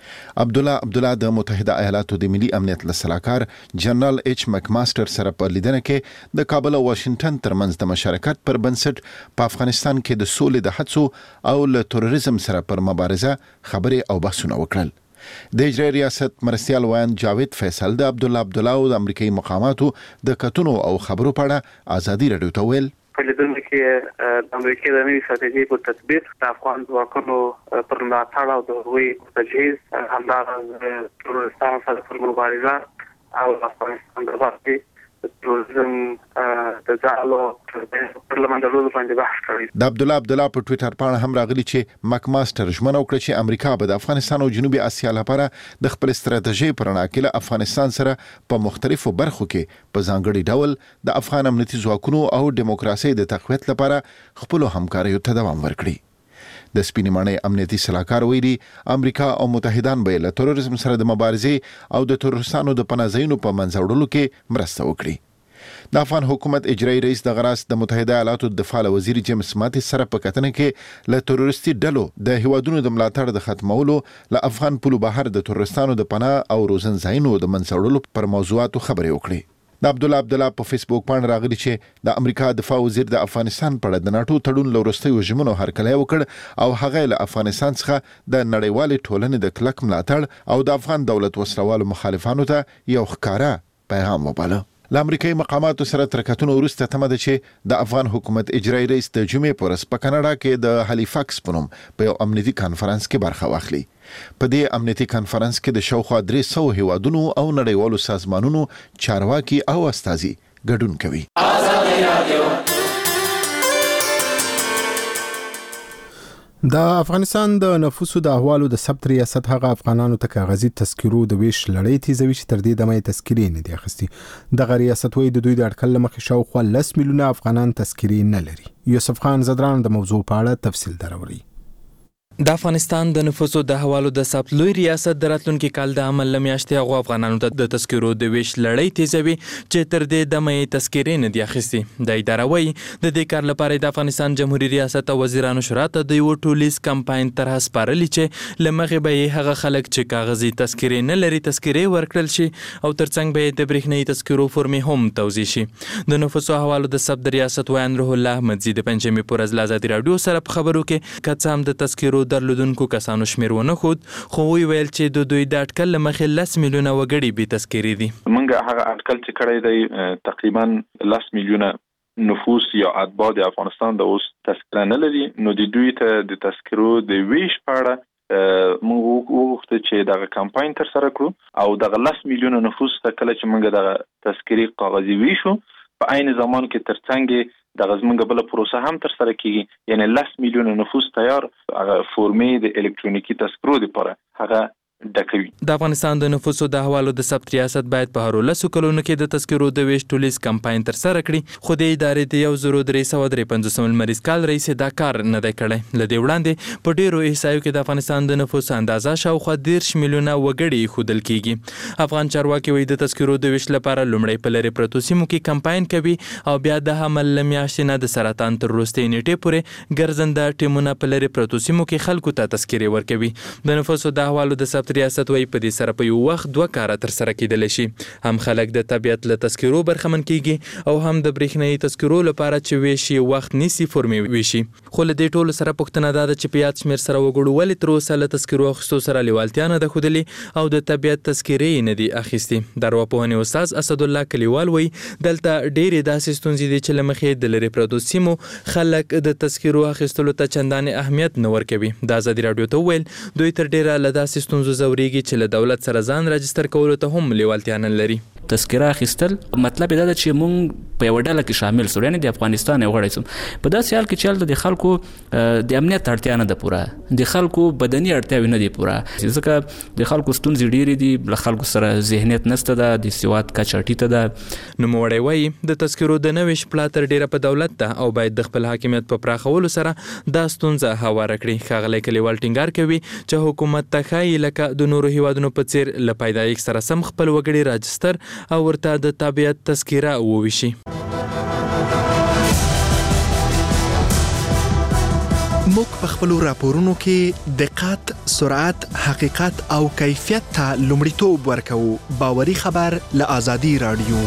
عبد الله عبد الله د متحده ایالاتو د ملي امنیت لسلاکار جنرال ایچ مک ماستر سره په لیدنه کې د کابل او واشنگټن ترمنځ د مشارکت پر بنسټ په افغانستان کې د سولې د هڅو او له تروریزم سره پر مبارزه خبرې او بحثونه وکړل. د اجرایي ریاست مرستیال وایان جاوید فیصل د عبد الله عبد الله او د امریکایي مقاماتو د کتونو او خبرو په اړه ازادي رادیو ته ویل په لیدنه کې د امریکا د نوي استراتیژي په تطبیق د افغان ځواکونو پر ملاتړ او د هغوی تجهیز همدارس ترورستان سره پر مبارزه او افغانستان د باندې تروريزم د ځالو پرلمانډرو باندې بحث کړی. د عبد الله عبد الله په ټوئیټر باندې هم راغلی چې مک ماستر ژمنه وکړه چې امریکا به د افغانستان او جنوبي اسیا لپاره د خپل ستراتیژي پر اړه افغانستان سره په مختلفو برخو کې په ځانګړي ډول د افغان امنیتي ځواکونو او دیموکراسي د تقویت لپاره خپل همکاریو ته دوام ورکړي. د سپینې ماڼۍ امنیتي سلاکار ویلي امریکا او متحدان به له تروریزم سره د مبارزې او د ترورستانو د پناهځایونو په منځ وړلو کې مرسته وکړي. د افغان حکومت اجرایي رئیس د غراس د متحده ایالاتو د دفاع وزیر جیمز ماتیس سره په کتنه کې له تروریستي ډلو د هیوادونو د ملاتړ د ختمولو له افغان پولو بهر د ترورستانو د پناه او روزن ځایونو د منځ وړلو پر موضوعاتو خبرې وکړي. د عبد الله عبد الله په فیسبوک باندې راغلی چې د امریکا دفاع وزیر د افغانستان په اړه د ناتو تړون لورستیو ژمنو هرکلی وکړ او هغه له افغانستان څخه د نړیوال ټولنې د کلک ملاتړ او د افغان دولت وسلوالو مخالفانو ته یو ښکارا پیغام وباله. له امریکایي مقاماتو سره ترکتونو وروسته تمه ده چې د افغان حکومت اجرایي رئیس د جمعې په ورځ په کاناډا کې د هالیفاکس په نوم په یو امنیتي کانفرنس کې برخه واخلي. په دې امنیتي کانفرنس کې د شاوخوا درې سوه هیوادونو او نړیوالو سازمانونو چارواکي او استازي ګډون کوي. د افغانستان د نفوسو د احوالو د ثبت ریاست هغه افغانانو ته کاغذي تذکرو د ویش لړۍ تیزوي چې تر دې دمه تذکرې نه دي اخیستي. دغه ریاست وایي د دوی د اټکل مخې شاوخوا لس میلیونه افغانان تذکرې نه لري. یوسف خان زدران د موضوع په اړه تفصیل دراوړي. د افغانستان د نفوسو د حوالو د ثبت لوی ریاست د راتلونکي کال د عمل لمیاشتې هغو افغانانو ته د تذکرو د ویش لړۍ تیزوي چې تر دې دمه یې تذکرې نه دي اخیستي. د اداره وایي د دې کار لپاره د افغانستان جمهوریت ریاست او وزیرانو شورا ته د یو ټولیز کمپاین طرح سپارلې چې له مخې به یې هغه خلک چې کاغذي تذکرې نه لري تذکرې ورکړل شي او ترڅنګ به یې د برېښنایي تذکرو فورمې هم توضیح شي. د نفوسو حوالو د ثبت د ریاست وایان روح الله احمدزي د پنجشنبې په ورځ له ازادي راډیو سره په خبرو کې که څه هم د تذکرو درلودونکو کسانو شمیر ونه خود خو وی ویل چې د دوی د اټکل مخې لس میلیونه وګړي به تذکرې دي. موږ هغه اټکل چې کړی دی تقریبا لس میلیونه نفوس یا اتباع د افغانستان د اوس تذکره نه لري. نو د دوی ته د تذکرو د ویش په اړه موږ وغوښتل چې دغه کمپاین تر سره کړو او دغه لس میلیونه نفوس ته کله چې موږ دغه تذکرې کاغذي ویشو په عین زمان کې ترڅنګ د غزمنګ بل پروسه هم تر سره کیږي یعنی لس میلیونه نفوس تیار هغه فورمې د الکترونیکی تذکرو لپاره هغه ډکوي. د افغانستان د نفوسو د حوالو د ثبت ریاست باید په هر لسو کلونو کې د تذکرو د ویش ټولیز کمپاین تر سره کړي خو د ادارې د یو زرو درې سوه درې پنځوسم لمریز کال رئیس دا کار نه دی کړی. له دې وړاندې په ډیرو احصایو کې د افغانستان د نفوس اندازه شاوخوا دېرش میلیونه وګړي ښودل کیږي. افغان چارواکي وایي د تذکرو د ویش لپاره لومړی په لرې پرتو سیمو کې کمپاین کوي او بیا د حمل له میاشتې نه د سرطان تر وروستۍ نیټې پورې ګرځنده ټیمونه په لرې پرتو سیمو کې خلکو ته تذکرې ورکوي. د نفوسو د حوالو د ثبت ریاست وایي په دې سره په یو وخت دوه کاره تر سره کېدلی شي. هم خلک د طبیعت له تذکرو برخمن کیږي او هم د برېښنایي تذکرو لپاره چې ویش یې وخت نیسي فورمې ویشي. خو له دې ټولو سره پوښتنه دا ده چې په یاد شمېر سره وګړو ولې تر اوسه له تذکرو اخیستو سره لیوالتیا نه ده ښودلې او د طبیعت تذکرې یې نه دي اخیستې. د ارواپوهنې استاذ اسدالله کلیوال وایي دلته ډېرې داسې ستونزې دي چې له مخې د لرې پرتو سیمو خلک د تذکرو اخیستلو ته چندانې اهمیت نه ورکوي. د ازادي راډیو ته وویل دوی تر ډېره له داسې ستونزو ځورېږي چې له دولت سره ځان راجستر کولو ته هم لیوالتیا نه لري. تذکره اخیستل مطلب دا ده چې مونږ په یو ډله کې شامل سو یعنی د افغانستان یو غړی سو. په داسې حال کې چې د خلکو د امنیت اړتیا نه ده پوره د خلکو بدني اړتیاوې نه دي پوره ځکه د خلکو ستونزې ډېرې دي له خلکو سره ذهنیت نشته ده د سواد کچه ټیټه ده. نوموړی وایي د تذکرو د نه ویش پلا تر ډېره په دولت ده او باید د خپل حاکمیت په پراخولو سره دا ستونزه هواره کړي. ښاغلی کلیوال ټینګار کوي چې حکومت ته ښایي لکه د نورو هیوادونو په څیر له پیدایښت سره سم خپل وګړي راجستر او ورته د طبیعت تذکره وویشي. موږ په خپل راپورونو کې دقت، سرعت، حقیقت او کیفیت ته لومړیتوب ورکوو. باوري خبر له آزادي رادیو.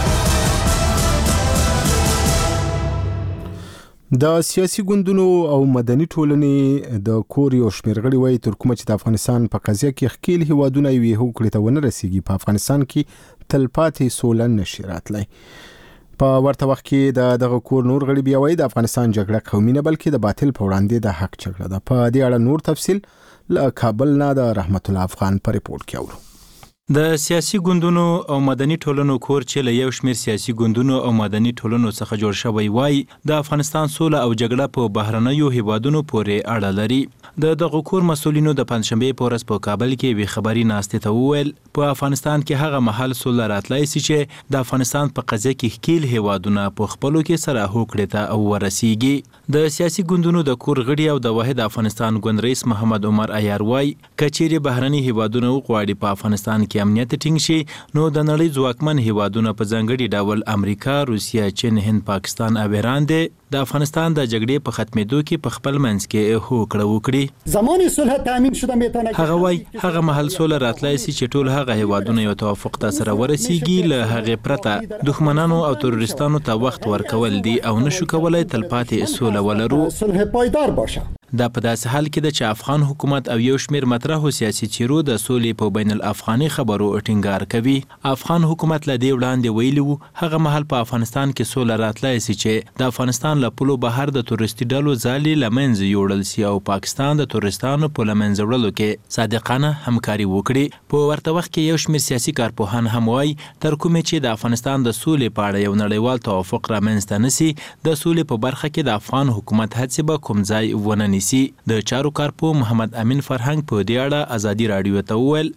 د سیاسي ګوندونو او مدني ټولنې د کور یو شمېر غړي وایي تر کومه چې د افغانستان په قضیه کې ښکیل هیوادونه یې هوکړې ته ونه رسیږي، په افغانستان کې تلپاتې سوله نشي راتلی. په ورته وخت کې د دغه کور نور غړي بیا وایي د افغانستان جګړه قومي نه بلکې د باطل په وړاندې د حق جګړه ده. په دې اړه نور تفصیل له کابل نه د رحمت الله افغان په ریپورت کې اورو. د سیاسي ګوندونو او مدني ټولنو کور چې له یو شمېر سیاسي ګوندونو او مدني ټولنو څخه جوړ شوی وای د افغانستان سوله او جګړه په بهرنیو هیوادونو پورې اړه لري. د دغه کور مسؤلینو د پنځشنبه په ورځ په کابل کې وی خبري ناشته ته وویل په افغانستان کې هغه محل سوله راتلای شي چې د افغانستان په قضیه کې ښکیل هیوادونه په خپلو کې سره هوکړې ته ورسیږي. د سیاسي ګوندونو د کور غړي او د واحد افغانستان ګوند رئیس محمد عمر عیار وای کچېری بهرني هیوادونه غواړي په افغانستان کې امنیت ټینګ شي نو د نړۍ ځواکمن هیوادونه په ځانګړي ډول امریکا، روسیا، چین، هند، پاکستان او ایران د افغانستان د جګړې په ختمېدو کې په خپل منځ کې هوکړه وکړي. زمانی صلح تامین شده میتونه هغه وای هغه محل سوله راتلای شي چې ټول هغه هیوادونه یو توافق ته سره ورسیږي، له هغه پرته دښمنانو او تروریستانو ته وخت ورکول دي او نشو کولای تلپاتې سوله ولرو. صلح پایدار باشه. دا په داسې حال کې د چې افغان حکومت او یو شمېر مطرحو سیاسي چیرو د سولې په بین الافغاني خبرو ټینګار کوي. افغان حکومت له دې وړاندې ویلي وو هغه مهال په افغانستان کې سوله راتلای شي چې د افغانستان له پولو بهر د تورستي ډلو ځالې له منځه یوړل شي او پاکستان د تورستانو په له منځه وړلو کې صادقانه همکاري وکړي. په ورته وخت کې یو شمېر سیاسي کارپوهان هم وایي تر کومې چې د افغانستان د سولې په اړه یو نړیوال توافق رامنځته نشي د سولې په برخه کې د افغان حکومت هڅې به کوم ځای ونه نیسي. د چارو کارپو محمد امین فرهنګ په دې اړه آزادي رادیو ته وویل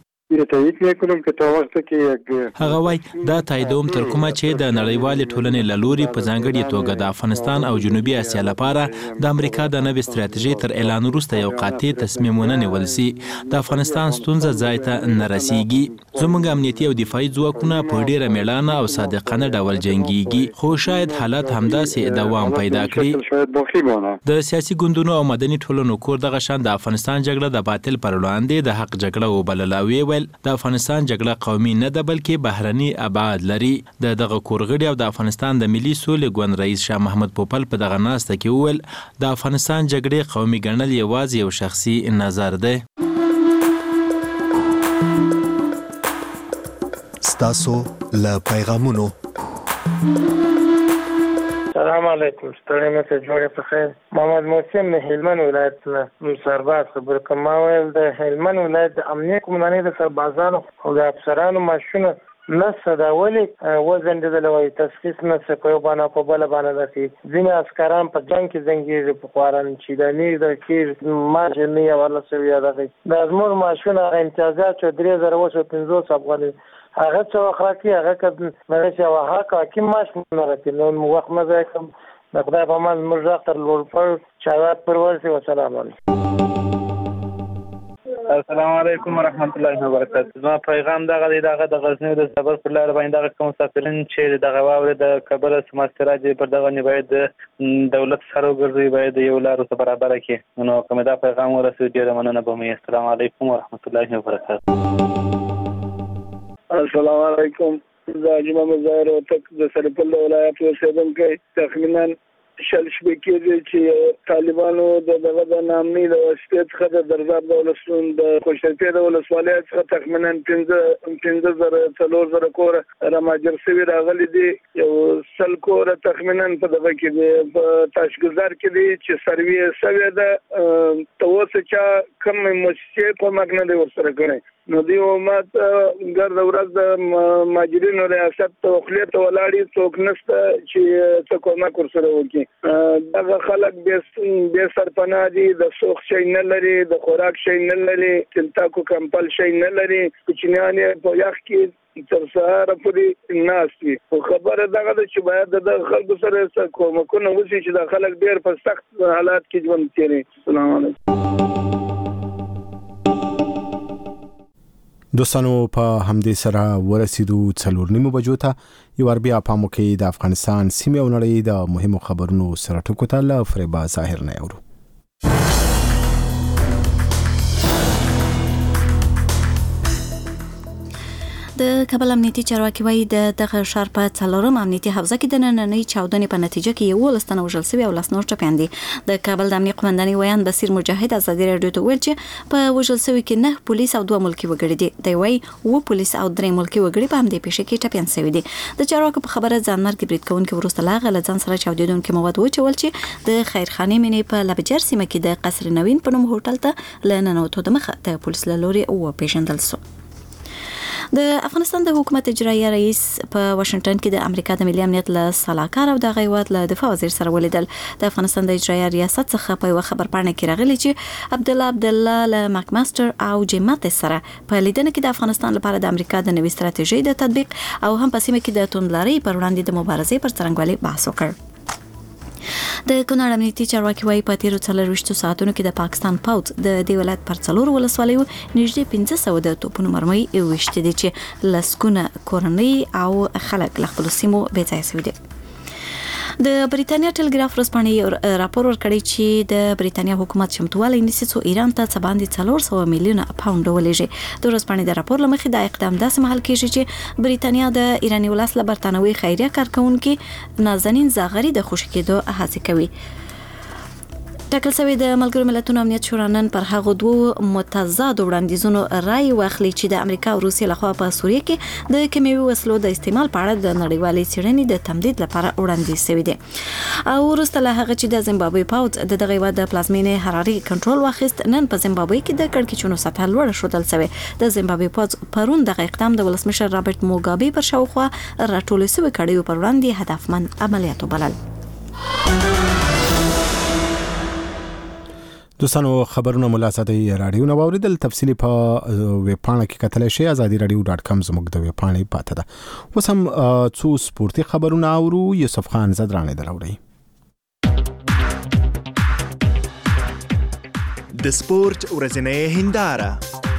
هغه وای دا تاییدوم تر کومه چې د نړیوالې ټولنې له لوري په ځانګړي توګه د افغانستان او جنوبي اسیا لپاره د امریکا د نوې ستراتیژۍ تر اعلان وروسته یو قاطع تصمیم ونیول شي د افغانستان ستونزه ځای ته نه رسیږي. زموږ امنیتي او دفاعي ځواکونه په ډیره میړانه او صادقانه ډول جنګیږي، خو شاید حالات همداسې دوام پیدا کړي. د سیاسي ګوندونو او مدني ټولنو کور دغه شان د افغانستان جګړه د باطل پر وړاندې د حق جګړه وبلله. د افغانستان جګړه قومي نه ده بلکې بهرني ابعاد لري. د دغه کورغړي او د افغانستان د ملي سولې ګوند رئیس شاه محمد پوپل په دغه ناسته کې وویل د افغانستان جګړې قومي ګڼل یوازې یو شخصي نظر دی. ستاسو له پیغامونو سلام علیکم. ستړي مې ته جوړې په خیر. محمد محسن د هلمند ولایت نه سرباز خبر کوم. ما ویل د هلمند ولایت د امنیه قومندانۍ د سربازانو او د افسرانو ماشونه نسه دا ولې وزندېدل وایي تشخیص نسه په یو باندې په بله باندې داسې ځینې عسکران په جنګ کې زنګېږي په خواران چې د نیر د کیر ماجې نه یې ورله سوي دغې دا زموږ ماشونه هغه امتیازات چې درې زره اووه سوه پنځوس افغانۍ هغه څه وخت راکړي هغه که دغسې یو حق حکیم معاش نه راکړي نو وخت مه ضایع کړم. د خدای په امان زموږ غږ تر لوړ پړ چاوات پر ورسي. والسلام علیکم. السلام علیکم ورحمت الله وبرکاته. زما پیغام دغه دی دغه د غزنی د زابل پر لار باندې دغه کوم مسافرین چې دغه واورې د کبر سماستراج پر دغه نه باید دولت سره وګرځي باید یو لار ته برابر کړي نو کوم دا پیغام ورسوي ډیره مننه به مې. السلام علیکم ورحمت الله وبرکاته. السلام علیکم. زه جمعه مظاهر وتک د سرپل ولایت اوسیدونکی تخمینا شل شپې کېږي چې طالبانو د دغه د نامني د واسطې څخه د درزاب د ولسوالۍ د خوشترپې د ولسوالۍ څخه تخمینا پنځه پنځه زره څلور زره کوره راماجر شوي راغلي دي. یو سل کوره تخمینا په دغه کې دی په تاشګزار کې دی چې سروې شوې ده ته اوس چا کوم مؤسسې کومک نه دی ورسره کړی نو دی حکومت ګرد ورځ د ماجرینو ریاست خولې ته ولاړې څوک نشته چې څه کومک ورسره وکړي. دغه خلک بې سرپناه دي، د سوخ شی نه لري، د خوراک شی نه لري، تلتاکو کمپل شی نه لري، کوچنیان یې په یخ کې تر سهاره پورې ناست وي. خو خبره دغه ده چې باید د خلکو سره کومکونه وشي چې د خلک ډېر په سخت حالات کې ژوند تېروي. السلام علیکم. دوستانو په همدې سره ورسېدو څلور نیمو بجو ته یو بیا پام وکړئ د افغانستان سیمې او نړۍ د مهمو خبرونو سره ټکو ته له فریبا ظاهر نه اورو. د کابل امنیتي چارواکي وایي د دغه ښار په څلورم امنیتي حوزه کې د نننۍ چاودنې په نتیجه کې یولس تنه وژل شوي او لس نور ټپیان دي. د کابل د امنیت قومندانۍ ویان بصیر مجاهد ازادي راډیو ته وویل چې په وژل شوي کې نه پولیس او دوه ملکي وګړي دي. دی وایي اووه پولیس او درې ملکي وګړي په همدې پیښه کې ټپیان شوي دي. د چارواکو په خبره ځانمرګي برید کوونکي وروسته له هغه له ځان سره چاودېدونکي مواد واچول چې د خیرخانې مینې په لبجر سیمه کې د قصر نوین په نوم هوټل ته له ننوتو د مخه د پولیس له لوري وپېژندل شو. د افغانستان د حکومت اجرایي رئیس په واشنگټن کې د امریکا د ملي امنیت له سلاکار او د هیواد له دفاع وزیر سره ولیدل. د افغانستان د اجرایي ریاست څخه په یو خبرپاڼه کې راغلی چې عبدالله عبدالله له ماکماستر او جیمات سره په لیدنه کې د افغانستان لپاره د امریکا د نوې ستراتیژۍ د تطبیق او هم په سیمه کې د توندلارۍ پر وړاندې د مبارزې پر څرنګوالي بحث وکړ. د کونړ امنیتي چارواکي وایي په تیرو څلرویشتو ساعتونو کې د پاکستان پوځ د دې ولایت پر څلورو ولسوالیو نږدې پنځه سوه د توپونو مرمۍ ویشتې دي چې لسګونه کورنۍ او خلک له خپلو سیمو بېځایه شوي دي. د بریتانیا ټلګراف ورځپاڼې راپور ورکړی چې د بریتانیا حکومت چمتووالی نیسي څو ایران ته څه باندې څلور سوه میلیونه پاونډ ولېږي. د ورځپاڼې د راپور له مخې دا اقدام داسې مهال کېږي چې بریتانیا د ایراني ولس له برتانوي خیریه کارکوونکي نازنین زاغري د خوشي کېدو هڅې کوي. ټاکل شوی د ملګرو ملتونو امنیت شورا نن پر هغو دوه متضادو وړاندیزونو رای واخلي چې د امریکا او روسیې لخوا په سوریه کې د کیمیاوي وسلو د استعمال په اړه د نړیوالې څېړنې د تمدید لپاره وړاندیز شوی دی. او وروسته له هغه چې د زیمبابوې پوځ د دغه هیواد د پلازمینې حراري کنټرول واخیست، نن په زیمبابوې کې د کړکېچونو سطح لوړه ښودل شوې. د زیمبابوې پوځ پرون دغه اقدام د ولسمشر رابرټ موګابي پر شاوخوا راټولې شوې کړیو پر وړاندې هدفمند عملیات وبلل. دوستانو خبرونه مو له ازادي راډیو نه واوریدل. تفصیلی په ویب پاڼه کې کتلی شئ ازادي راډیو ډاټ کام زموږ د ویب پاڼې پاته ده. اوس هم څو سپورتي خبرونه اورو. یوسف خان زدرانې دراوړي. د سپورت ورځنۍ هنداره.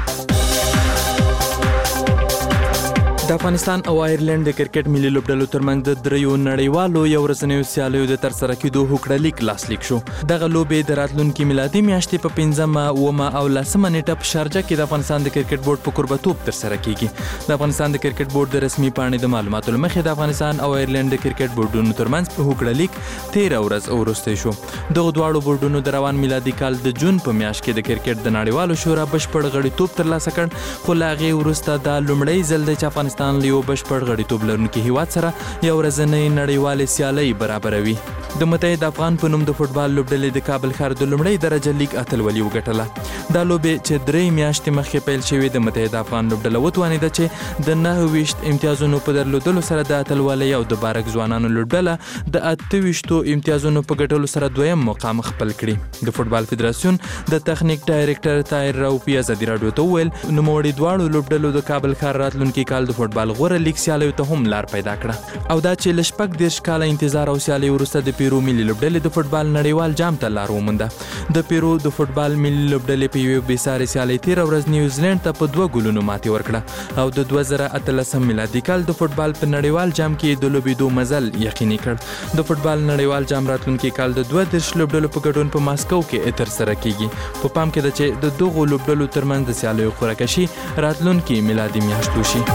د افغانستان او آیرلند د کرکټ ملي لوبډلو ترمنځ د دریو نړیوالو یو ورځنیو سیالیو د ترسره کېدو هوکړه لیک لاسلیک شو. دغه لوبې د راتلونکي میلادي میاشتې په پنځمه، اوومه او لسمه نیټه په شارجه کې د افغانستان د کرکټ بورډ په قربتوب ترسره کیږي. د افغانستان د کرکټ بورډ د رسمي پاڼې د معلوماتو له مخې د افغانستان او آیرلند د کرکټ بورډونو ترمنځ په هوکړه لیک تیره ورځ وروستی شو. دغه دواړو بورډونو د روان میلادي کال د جون په میاشت کې د کرکټ د نړیوالو شورا بشپړ غړیتوب ترلاسه کړ، خو له هغې وروسته دا لومړی ځل دی چې افغانستان له یو بشپړ غړیتوب لرونکي هیواد سره یو ورځنۍ نړیوالې سیالۍ برابروي. د متحد افغان په نوم د فوټبال لوبډلې د کابل ښار د لومړۍ درجه لیګ اتلولي وګټله. دا لوبې چې درې میاشتې مخکې پیل شوې، د متحد افغان لوبډله وتوانېده چې د نهه ویشت امتیازونو په درلودلو سره د اتلولۍ او د بارک ځوانانو لوبډله د اته ویشتو امتیازونو په ګټلو سره دویم مقام خپل کړي. د فوټبال فدراسیون د تخنیک ډایرکټر طاهر راوپي ازادي راډیو ته وویل نوموړي دواړو لوبډلو د کابل ښار راتلونکي کال د فوټبال غوره لیګ سیالیو ته هم لار پیدا کړه، او دا چې له شپږ دېرش کاله انتظار او سیالۍ وروسته د پیرو ملي لوبډلې د فوټبال نړیوال جام ته لار ومونده. د پیرو د فوټبال ملي لوبډلې په یوې بېسارې سیالۍ تېره ورځ نیوزیلینډ ته په دوه ګولونو ماتې ورکړه او د دوه زره اتلسم میلادي کال د فوټبال په نړیوال جام کې د لوبېدو مزل یقیني کړ. د فوټبال نړیوال جام راتلونکي کال د دوه دېرش لوبډلو په ګډون په ماسکو کې ترسره کیږي. په پام کې ده چې د دغو لوبډلو ترمنځ د سیالیو قرعه کشي راتلونکي میلادي میاشت وشي.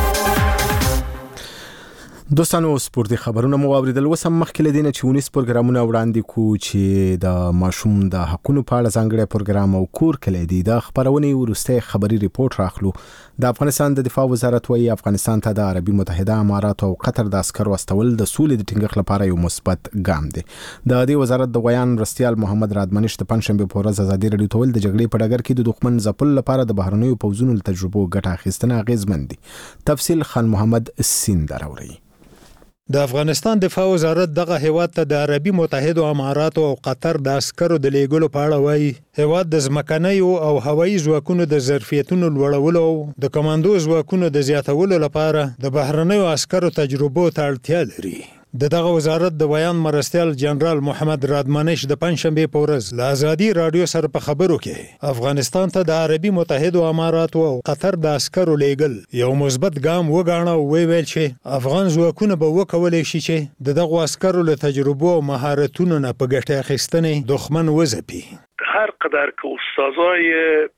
دوستانو سپورتي خبرونه مو واوریدل. اوس هم مخکې له دې نه چې ونیس پروګرامونه وړاندې کوو چې د ماشوم د حقونو په اړه ځانګړی پروګرام او کور کلیدي د خپرونې وروستی خبري ریپورت راخلو. د افغانستان د دفاع وزارت وایي افغانستان ته د عربي متحده اماراتو او قطر د عسکرو استول د سولې د ټینګښت لپاره یو مثبت ګام دی. د دې وزارت د بیان مرستیال محمد رادمنش د پنځشنبه په ورځ ازادي راډیو ته ویل د جګړې په ډګر کې د دښمن ځپلو لپاره د بهرنیو پوځونو له تجربو ګټه اخیستنه اغیزمن دي. تفصیل خان محمد سیند راوړي. د افغانستان دفاع وزارت دغه هیواد ته د عربي متحده اماراتو او قطر د عسکرو د لیږلو په اړه وایي هیواد د ځمکنیو او هوایي ځواکونو د ظرفیتونو لوړولو او د کمانډو ځواکونو د زیاتولو لپاره د بهرنیو عسکرو تجربو ته اړتیا لري. د دغه وزارت د بیان مرستیال جنرال محمد رادمنش د پنځشنبه په ورځ له ازادي رادیو سره په خبرو کې افغانستان ته د عربي متحده اماراتو او قطر د عسکرو لیږل یو مثبت ګام وګاڼه او ویل چې افغان ځواکونه به وکولای شي چې د دغه عسکرو له تجربو او مهارتونو نه په ګټه اخیستنې دښمن وځپي. هر قدر که استادای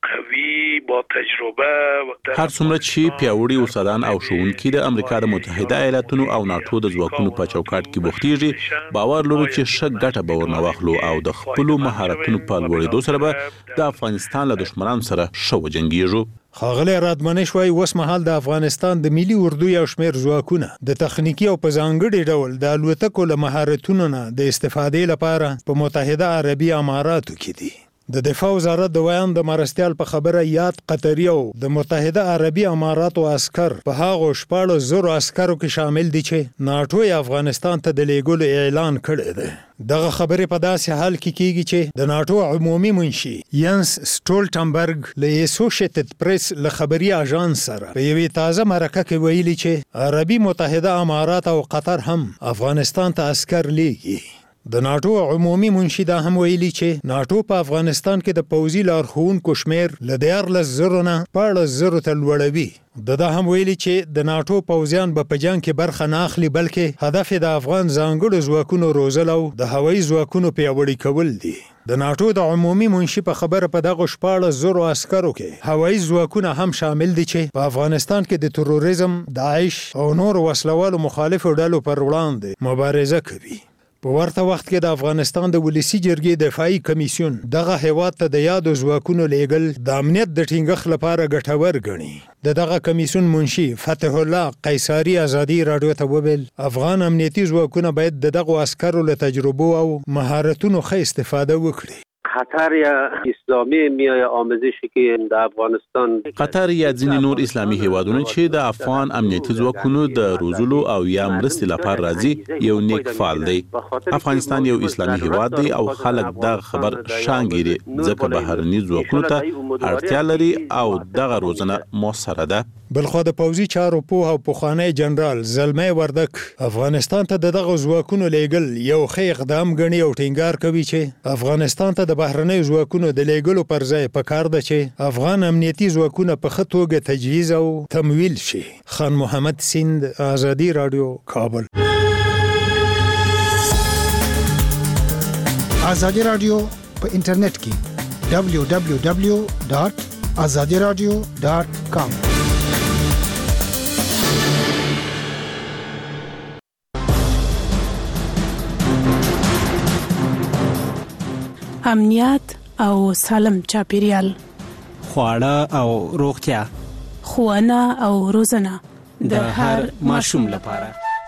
قوی با تجربه و هر څومره چې پیاوړي استادان او ښوونکي د امریکا د متحده ایالاتونو او ناتو د ځواکونو په چوکاټ کې بوختيږي، باور لرو چې ښه ګټه به ورنه واخلو او د خپلو مهارتونو په لوړېدو سره به د افغانستان له دښمنانو سره ښه وجنګېږو. ښاغلی رادمنش وایي اوس مهال د افغانستان د ملي اردو یو شمېر ځواکونه د تخنیکي او په ځانګړي ډول د الوتکو له مهارتونو نه د استفادې لپاره په متحده عربي اماراتو کې دي. د دفاع وزارت د ویان د مرستیال په خبره یاد قطري او د متحده عربي اماراتو عسكر په هغو شپاړس زرو عسکرو کې شامل دي چې ناټو افغانستان ته د لیږلو اعلان کړی دی. دغه خبرې په داسې حال کې کیږي چې د ناټو عمومي منشي ینس سټولټنبرګ له اسوسییټډ پریس له خبري اژانس سره په یوې تازه مرکه کې ویلي چې عربي متحده امارات او قطر هم افغانستان ته عسكر لیږي. د ناټو عمومي منشي دا هم ویلي چې ناټو په افغانستان کې د پوځي لارښوونکو شمیر له دیارلس زرو نه شپاړس زرو ته لوړوي. د دا هم ویلي چې د ناټو پوځیان به په جنګ کې برخه نه اخلي، بلکې هدف د افغان ځانګړو ځواکونو روزل او د هوایي ځواکونو پیاوړي کول دي. د ناټو د عمومي منشي په خبره په دغه شپاړس زرو عسکرو کې هوایي ځواکونه هم شامل دي چې په افغانستان کې د تروریزم، داعش او نورو وسلوالو مخالفو ډلو پر وړاندې مبارزه کوي. په ورته وخت کې د افغانستان د ولسی جرګې دفاعي کمیسیون دغه هیواد ته د یادو ځواکونو لیږل د امنیت د ټینګښت لپاره ګټور ګڼي. د دغه کمیسیون منشي فتح الله قیصاري ازادي رادیو ته وویل افغان امنیتي ځواکونه باید د دغه عسکرو له تجربو او مهارتونو ښه استفاده وکړي. قطر یا اسلامی میای آموزشی که در افغانستان قطر یا ځینې نور اسلامي هیوادونه چې د افغان امنیتي ځواکونو د روزلو او یا مرستې لپاره راځي یو نیک فعال دی. افغانستان یو اسلامي هیواد دی او خلک دا خبر شانګيري ځکه بهرني ځواکونو ته اړتیا لري او دغه روزنه موثره ده. بلخو د پوځي چارو په او پخوانی جنرال زلمی وردک افغانستان ته دغه ځواکونو لیږل یو ښه اقدام ګڼي او ټینګار کوي چې افغانستان ته د بهرني ځواکونو د لیږلو پر ځای پکار ده چې افغان امنیتي ځواکونه په ښه توګه تجهیز او تمویل شي. خان محمد سیند، آزادي رادیو، کابل. آزادي رادیو په انټرنیټ کې دبلیو دبلیو دبلیو ډاٹ آزادي رادیو ډاٹ کام. امنیت او سالم چاپیریال، خواړه او روغتیا، ښوونه او روزنه د هر ماشوم لپاره.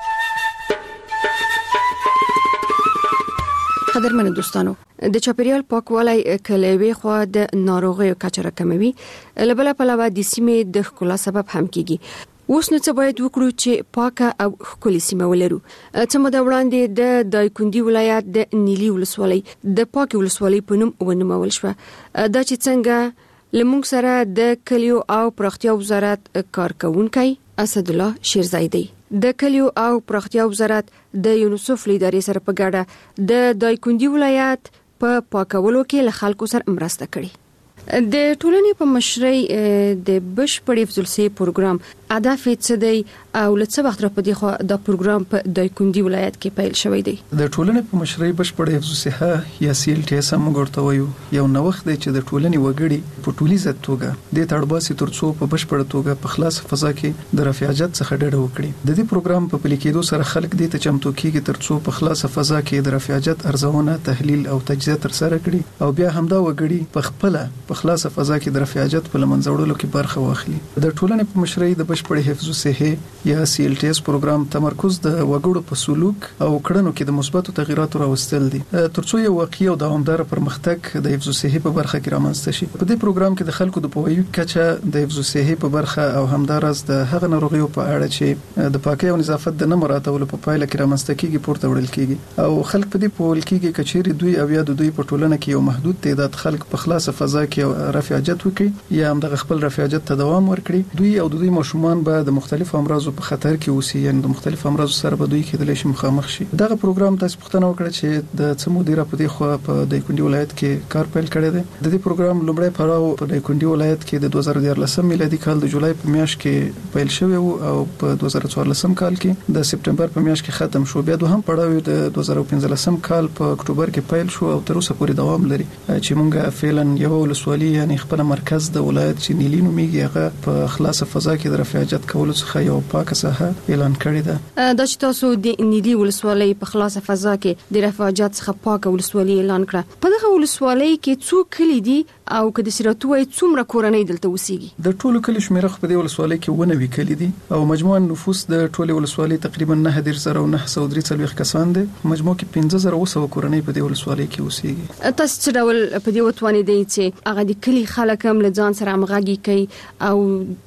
قدرمنو دوستانو، د چاپیریال پاکوالی کلوي خو د ناروغیو کچه راکموي، لبل په علاوه د سیمې د ښکلا سبب هم کیږي. اوس نو څه باید وکړو چې پاکه او ښکلې سیمه ولرو؟ څه موده وړاندې د دایکنډي ولایت د نیلي ولسوالۍ د پاکې ولسوالۍ په نوم ونومول شوه. دا چې څنګه لمونږ سره د کلیو او پراختیا وزارت کارکونکي اسد الله شیرزای دی د کلیو او پراختیا وزارت د یونیسف لیدارې سره په ګډه د دایکنډي ولایت په پاکولو کې له خلکو سره مرسته کړې. د ټولنې په مشرۍ د بشپړې افضلسي پروګرام هدف څه دی او لڅ وخت را پدې خو د پروګرام په دایکنډي ولایت کې پیل شوی دی؟ د ټولنې په مشرۍ بشپړې افضلسي یا سی ال ټي اس هم ورته وایو یو نوښت دی چې د ټولنې وګړي په ټولیزه توګه د تړباسي ترڅو په بشپړه توګه په خلاص فضا کې د رفاهیت څخه ډډه وکړي. د دې پروګرام په پلي کېدو سره خلک دې ته چمتو کیږي ترڅو په خلاص فضا کې د رفاهیت ارزونه، تحلیل او تجزیه تر سره کړي او بیا همدا وګړي په خپل په خلاص فضا کې د رفاهیت په لمنځوړلو کې برخه واخلي. د ټولنې په مشرۍ د بشپړې حفظ صحه یا سی ال ټي اس پروګرام تمرکز د وګړو په سلوک او کړنو کې د مثبتو تغیراتو راوستل دي ترڅو یو واقعي او دوامدار پرمختګ د حفظ صحه په برخه کې رامنځته شي. په دې پروګرام کې د خلکو د پوهاوي کچه د حفظ صحه په برخه او همدارس د هغه ناروغیو په اړه چې د پاکۍ او نظافت د نه مراعاتولو په پایله کې رامنځته کیږي پورته وړل کیږي او خلک په دې پوهول کیږي کچېری دوی او یا د دوی په ټولنه کې یو محدود تعداد خلک په خلاص فضا کې رفاهیت وکړي یا هم د خپل رفاهیت ته دوام ورکړي. دوی او د دوی ماشومان ماشومان به د مختلفو امراضو په خطر کې اوسي، یعنی د مختلفو امراضو سره به دوی کېدلی شي مخامخ شي. دغه پروګرام تاسو پوښتنه وکړه چې د څه مودې را پدې خو په دایکنډي ولایت کې کار پیل کړی دی. د دې پروګرام لومړی پړاو په دایکنډي ولایت کې د دوه زره دیارلسم میلادي کال د جولای په میاشت کې پیل شوی او په دوه زره څوارلسم کال کې د سپټمبر په میاشت کې ختم شو. بیا دوهم پړاو د دوه زره پنځلسم کال په اکتوبر کې پیل شو او تر اوسه پورې دوام لري چې مونږه فعلا یو ولسوالي یعنی خپل مرکز د ولایت چې نیلی نومیږي هغه په خلاصه فضا کې د رفاجت کولو څخه یو پاکه ساحه اعلان کړې ده. دا چې تاسو د نیلی ولسوالۍ په خلاصه فضا کې د رفاجت څخه پاکه ولسوالۍ اعلان کړه، په دغه ولسوالۍ کې څو کلی دي او کله سیراتو وای څومره کورنۍ دلته اوسېږي؟ د ټولو کلی شمیره په دې ولسوالۍ کې ونوي کلی دي او مجموعاً نفوس د ټولو ولسوالۍ تقریبا نه ډیر زره او نه سو درې څلوېښت کسان دي. مجموع کې پنځه زره وسو کورنۍ په دې ولسوالۍ کې اوسېږي. تاسو څه ډول په دې وتوانې دی چې هغه د کلی خلک هم له ځان سره همغږي کوي او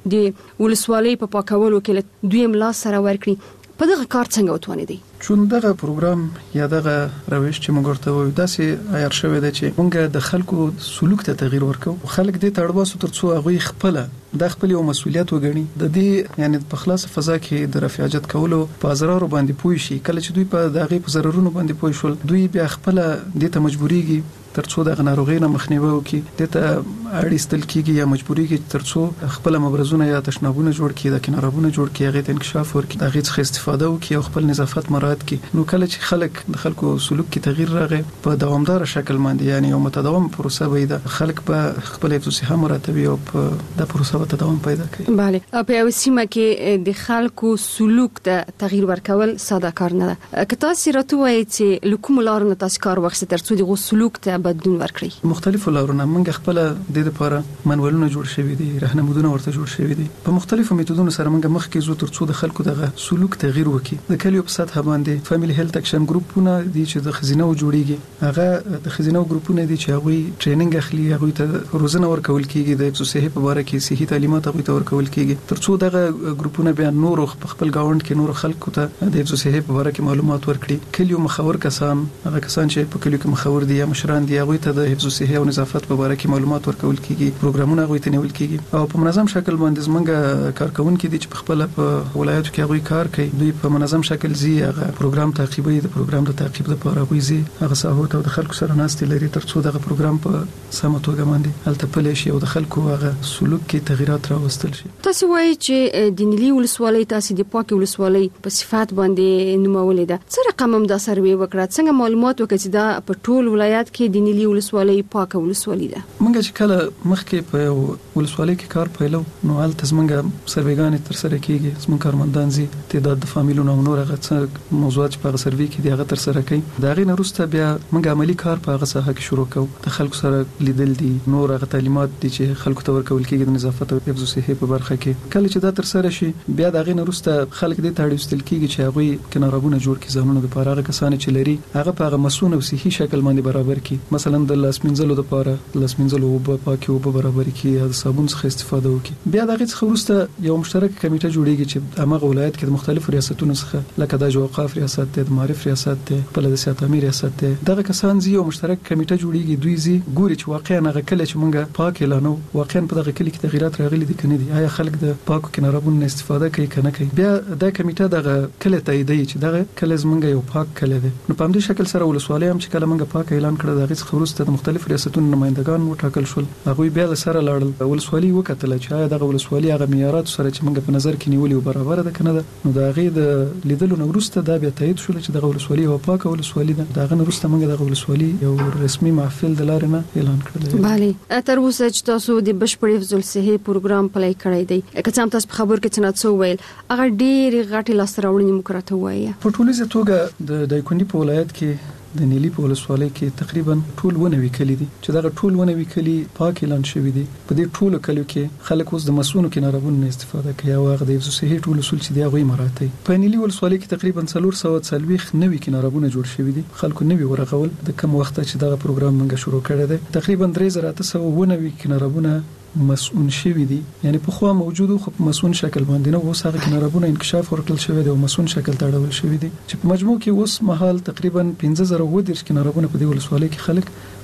د ولسوالۍ په پاکولو کې دویم لاس سره ورکړي؟ په دغه کار څنګه وتوانې دی؟ چون دغه پروګرام یا دغه روش چې موږ ورته وایو داسې عیار شوی دی چې موږ د خلکو سلوک ته تغییر ورکو. خلک دې ته اړباسو تر څو هغه خپل د خپل یو مسولیت وګڼي، د دې یعنی په خلاصه فضا کې د رفاجت کولو په ضرر باندې پوي شي. کله چې دوی په دغه په ضررونو باندې پوي شول دوی بیا خپل دې ته مجبوريږي تر څو د ناروغۍ نه مخنیوي وکړي، د ته اړیستل کیږي یا مجبوريږي تر څو خپل مبرزونه یا تشنابونه جوړ کړي، د کنارونه جوړ کړي، هغه ته انکشاف ورکړي، هغه څخه استفاده وکړي او خپل نظافت مراعات کړي. نو کله چې خلک د خلکو سلوک کې تغییر راغی په دوامدار شکل باندې یعنی یو متداوم پروسه وي، د خلک په خپل حفظ الصحه مراتب او په د پروسه په تداوم پیدا کوي. bale په یو سیمه کې د خلکو سلوک ته تغییر ورکول ساده کار نه ده. که تاسو راته وایئ چې لکوم لارو تاسو کار وخت تر څو د سلوک ته بدلون ورکړي؟ مختلفو لارونه موږ خپل د لپاره منولونه جوړ شوی دي، راهنمودونه ورته جوړ شوی دي. په مختلفو میتودونو سره موږ مخکې زو تر څو د خلکو دغه سلوک تغییر وکړي. د کلیو په سطح باندې فاميلي هیلث اکشن ګروپونه دي چې د خزینه جوړیږي، هغه د خزینه ګروپونه دي چې هغه ټریننګ اخلي، هغه ته روزنه ورکول کیږي، د حفظ صحي په اړه کې صحي تعلیمات هغه ته ورکول کیږي تر څو دغه ګروپونه بیا نور خپل گاوند کې نور خلکو ته د حفظ صحي په اړه کې معلومات ورکړي. کلیو مخاور کسان، هغه کسان چې په کلیو کې مخاور دي یا مشران دي، هغه ته د حفظ صحي او نظافت په اړه کې معلومات ورکول کیږي، پروګرامونه هغه ته نیول کیږي او په منظم شکل باندې زمونږ کارکونکو دي چې په خپل په ولایتو کې هغه کار کوي. دوی په منظم شکل زی هغه پروګرام تعقیبوي، د پروګرام د تعقیب لپاره هغه زی هغه ساحو ته د خلکو سره ناستې لري تر څو دغه پروګرام په سمه توګه باندې هلته پلی شي او د خلکو هغه سلوک کې تغیرات راوستل شي. تاسو وایي چې د نیلی ولسوالۍ تاسو د پاکي ولسوالۍ په صفات باندې نومولې ده، څه رقم هم دا سروې وکړه، څنګه معلومات وکړه چې دا په ټول ولایت کې د نیلی ولسوالۍ پاکه ولسوالۍ ده؟ موږ چې کله مخکې په ولسوالۍ کې کار پیلو نو هلته زمونږ سروېګانې تر سره کیږي، زمونږ کارمندان زی تعداد د فامیلونو او نور هغه څه موضوعات په هغه سروې کې دی هغه تر سره کوي. دا غي نه وروسته بیا موږ عملی کار په هغه ساحه کې شروع کوو، د خلکو سره لیدل دي، نور هغه تعلیمات دي چې خلکو ته ورکول کیږي د نظافت او حفظ صحي په برخه کې. کله چې دا تر سره شي بیا دا غي نه وروسته خلک دې ته اړوستل کیږي چې هغه کنارابونه جوړ کړي، ځانونه د پاره هغه کسان چې لري هغه په هغه مسون او صحي شکل باندې برابر کړي، مثلا د لاس منځلو لپاره لاس منځلو او پاکي او برابر کړي، د صابون څخه استفاده وکړي. بیا دا غي څخه وروسته یو مشترک کمیټه جوړیږي چې هغه ولایت کې د مختلفو ریاستونو څخه لکه د اوقاف ریاست ته، د معارف ریاست ته، بل د سیاست امیر ریاست ته، دغه کسان زی یو مشترک کمیټه جوړیږي، دوی زی ګوري چې واقعا هغه کله چې مونږه پاک اعلانو واقعا په دغه کلی کې تغیرات راغلي دي کنه دي، آیا خلک د پاکو کنارابونو استفاده کوي کنه کوي. بیا دا کمیټه دغه کله تاییدوي چې دغه کله زمونږ یو پاک کله دی. نو په همدې شکل سره ولسوالۍ هم چې کله مونږه پاک اعلان کړ دغه څخه وروسته د مختلفو ریاستونو نمائندگان وټاکل شول، هغه بیا سره لاړل ولسوالۍ وکتل چې آیا دغه ولسوالۍ هغه معیارات سره چې مونږ په نظر کې نیولې او برابر ده کنه ده. نو دا غي د لیدلو نو وروسته دا بیا تایید شول چې دغه ولسوالۍ او پاکه ولسوالۍ ده. دا غن وروسته مونږ دغه ولسوالۍ یو رسمي محفل د لارې نه اعلان کړل. bale تر اوسه چې تاسو د بشپړ حفظ الصحي پروګرام پلی کړی دی، که څه هم تاسو په خبر کې څه نه څه ویل، هغه ډېر غټي لاسته مکرته وایي. په ټولیزه توګه د دایکنډي په ولایت کې د نیلی په ولسوالۍ کې تقریبا ټول ونوي کلی دي چې دا ټول ونوي کلی پاک اعلان شوی دي. په دې ټولو کلیو کې خلک اوس د مسونو کنارابونو استفاده کوي او هغه د حفظ صحي ټول اصول چې دی هغه مراعاتي. په نیلی ولسوالۍ کې تقریبا څلور سوه څلوېښت نوي کنارابونه جوړ شوی دي، خلکو نوي ورغول د کم وخت چې دا پروګرام موږ شروع کړی دی. تقریبا درې زره اته سوه ونوي کنارابونه مسؤون شوی دي، یعنی په خو موجودو خو په مسؤون شکل باندې نه اوس هغه کنارابونه انکشاف ورکړل شوی دی او مسؤون شکل ته اړول شوی دی چې په مجموع کې اوس مهال تقریبا پنځه زره ودرش کنارابونه په دې ولسوالۍ کې خلک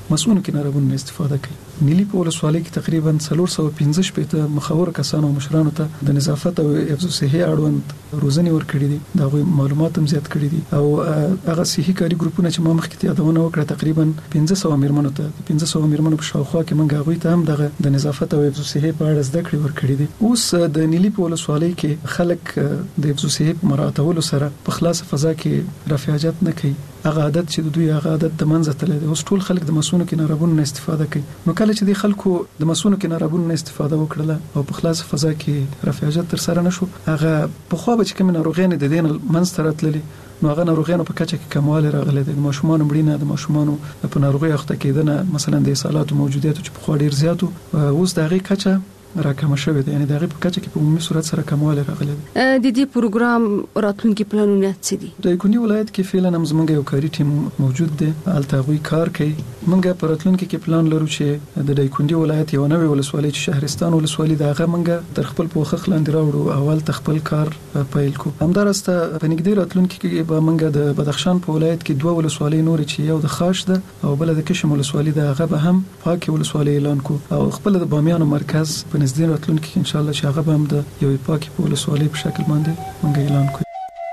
مسونو کې ناربون استفاده کوي. نیلی په ولسوالۍ کې تقریبا څلور سوه پنځه شپېته مخاور کسانو او مشرانو ته د نظافت او حفظ الصحه اړوند روزنې ورکړي دي. دا غوي معلومات هم زیات کړي دي او هغه صحي کاري ګروپونه چې ما مخکې یادونه وکړه تقریبا پنځه سوه میرمنو ته پنځه سوه میرمنو په شاوخوا کې موږ غوي ته هم دغه د نظافت او حفظ الصحه په اړه زده کړې ورکړي دي. اوس د نیلی په ولسوالۍ کې خلک د حفظ الصحه په مراعاتولو سره په خلاص فضا کې رفع حاجت نه کوي. هغه عادت چې دوی هغه عادت د منځ ته لري. اوس ټول خلک د مسونو کې ناربون نه استفاده کوي. نو کله چې د خلکو د مسونو کې ناربون نه استفاده وکړله او په خلاص فضا کې رفع حاجت تر سره نشو، هغه په خو به چې کوم ناروغان د دین منځ ته راتللي نو هغه ناروغانو په کچه کې کموالی راغلی دی. د ماشومانو مړینه، د ماشومانو په ناروغۍ اخته کېدنه، مثلا د اسهالاتو موجودیت چې په خو ډیر زیاتو، اوس د هغې کچه راکمه شوې ده. یعنی دغه په کچه کې په عمومي صورت سره کموالی راغلی دی. د دې پروګرام راتلونکي پلانونه څه دي؟ د دایکنډي ولایت کې فعلا هم زموږ یو کاري ټیم موجود دی، هلته هغوی کار کوي. موږ په راتلونکي کې پلان لرو چې د دایکنډي ولایت یو نوې ولسوالۍ چې شهرستان ولسوالۍ ده هغه موږ تر خپل پوښښ لاندې راوړو، اول خپل کار پیل کړو. همدارسته په نږدې راتلونکي کې به موږ د بدخشان په ولایت کې دوه ولسوالۍ نورې چې یو د خاش ده او بل د کشم ولسوالۍ ده هغه به هم پاکه ولسوالۍ اعلان کړو او خپل د بامیانو مرکز په نږدې راتلونکي کې ان شاء الله چې هغه به هم د یوې پاکې په ولسوالۍ په شکل باندې موږ اعلان کړو.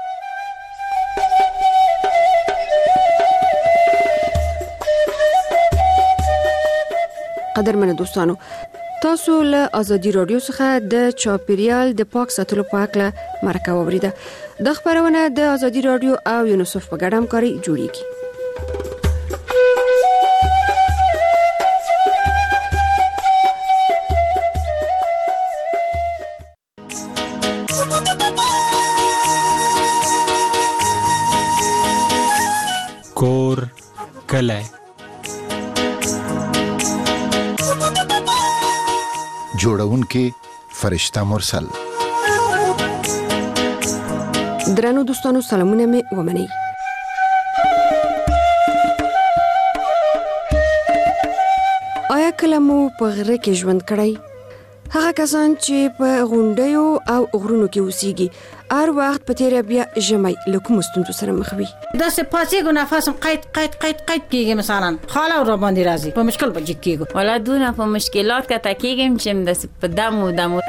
قدرمنو دوستانو، تاسو له ازادي رادیو څخه د چاپیریال د پاک ساتلو په اړه مرکه واوریده. د خبرونه د ازادي رادیو او یونیسف په ګډه همکاري جوړیږي. کور کلی جوړونکي فرشته مرسل. درنو دوستانو سلامونه مې ومنئ. آیا کله مو په غره کې ژوند کړی؟ هغه کسان چې په غونډیو او غرونو کې اوسېږي هر وخت په تیره بیا ژمی له کومو ستونزو سره مخ وي. داسې پاڅېږو نفسم قید قید قید قید کېږي، مثلا خاله را باندې راځي، په مشکل به جګ کېږو. والا دونه په مشکلات کته کېږم چې داسې په دمو دمو.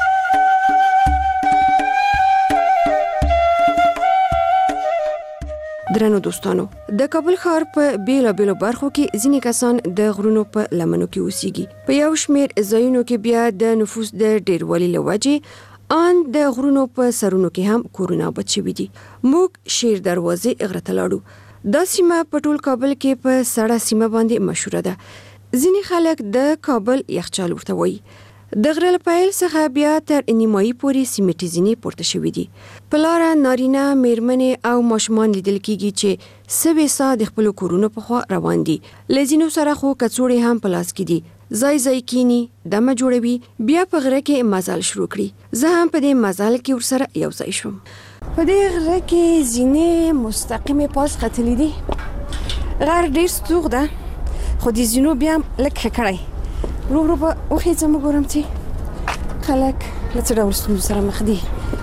درنو دوستانو، د کابل ښار په بیلو بیلو برخو کې ځینې کسان د غرونو په لمنو کې اوسېږي. په یو شمېر ځایونو کې بیا د نفوس د ډېروالي له وجې ان د غرونو په سرونو کې هم کورونه آباد شوي دي. موږ شیر دروازې غره ته لاړو. دا سیمه په ټول کابل کې په سړه سیمه باندې مشهوره ده. ځینې خلک د کابل یخچال ورته وایي. د غره له پیل څخه بیا تر نیمایي پورې سیمټي زینې پورته شوي دي. په لاره نارینه، میرمنې او ماشومان لیدل کېږي چې سوې ساه د خپلو کورونو په خوا روان دي. له ځینو سره خو کڅوړې هم په لاس کې دي. ځای ځای کینی، دمه جوړوي، بیا په غره کې مزل شروع کړي. زه هم په دې مزل کې ورسره یو ځای شوم. په دې غره کې زینې مستقیمې پاس ختلې دي. غر ډېر ستوغ ده خو د زینو بیا هم لږ ښه کړی. رو رو به وخیځم وګورم چې خلک له څه ډول ستونزو سره مخ دي.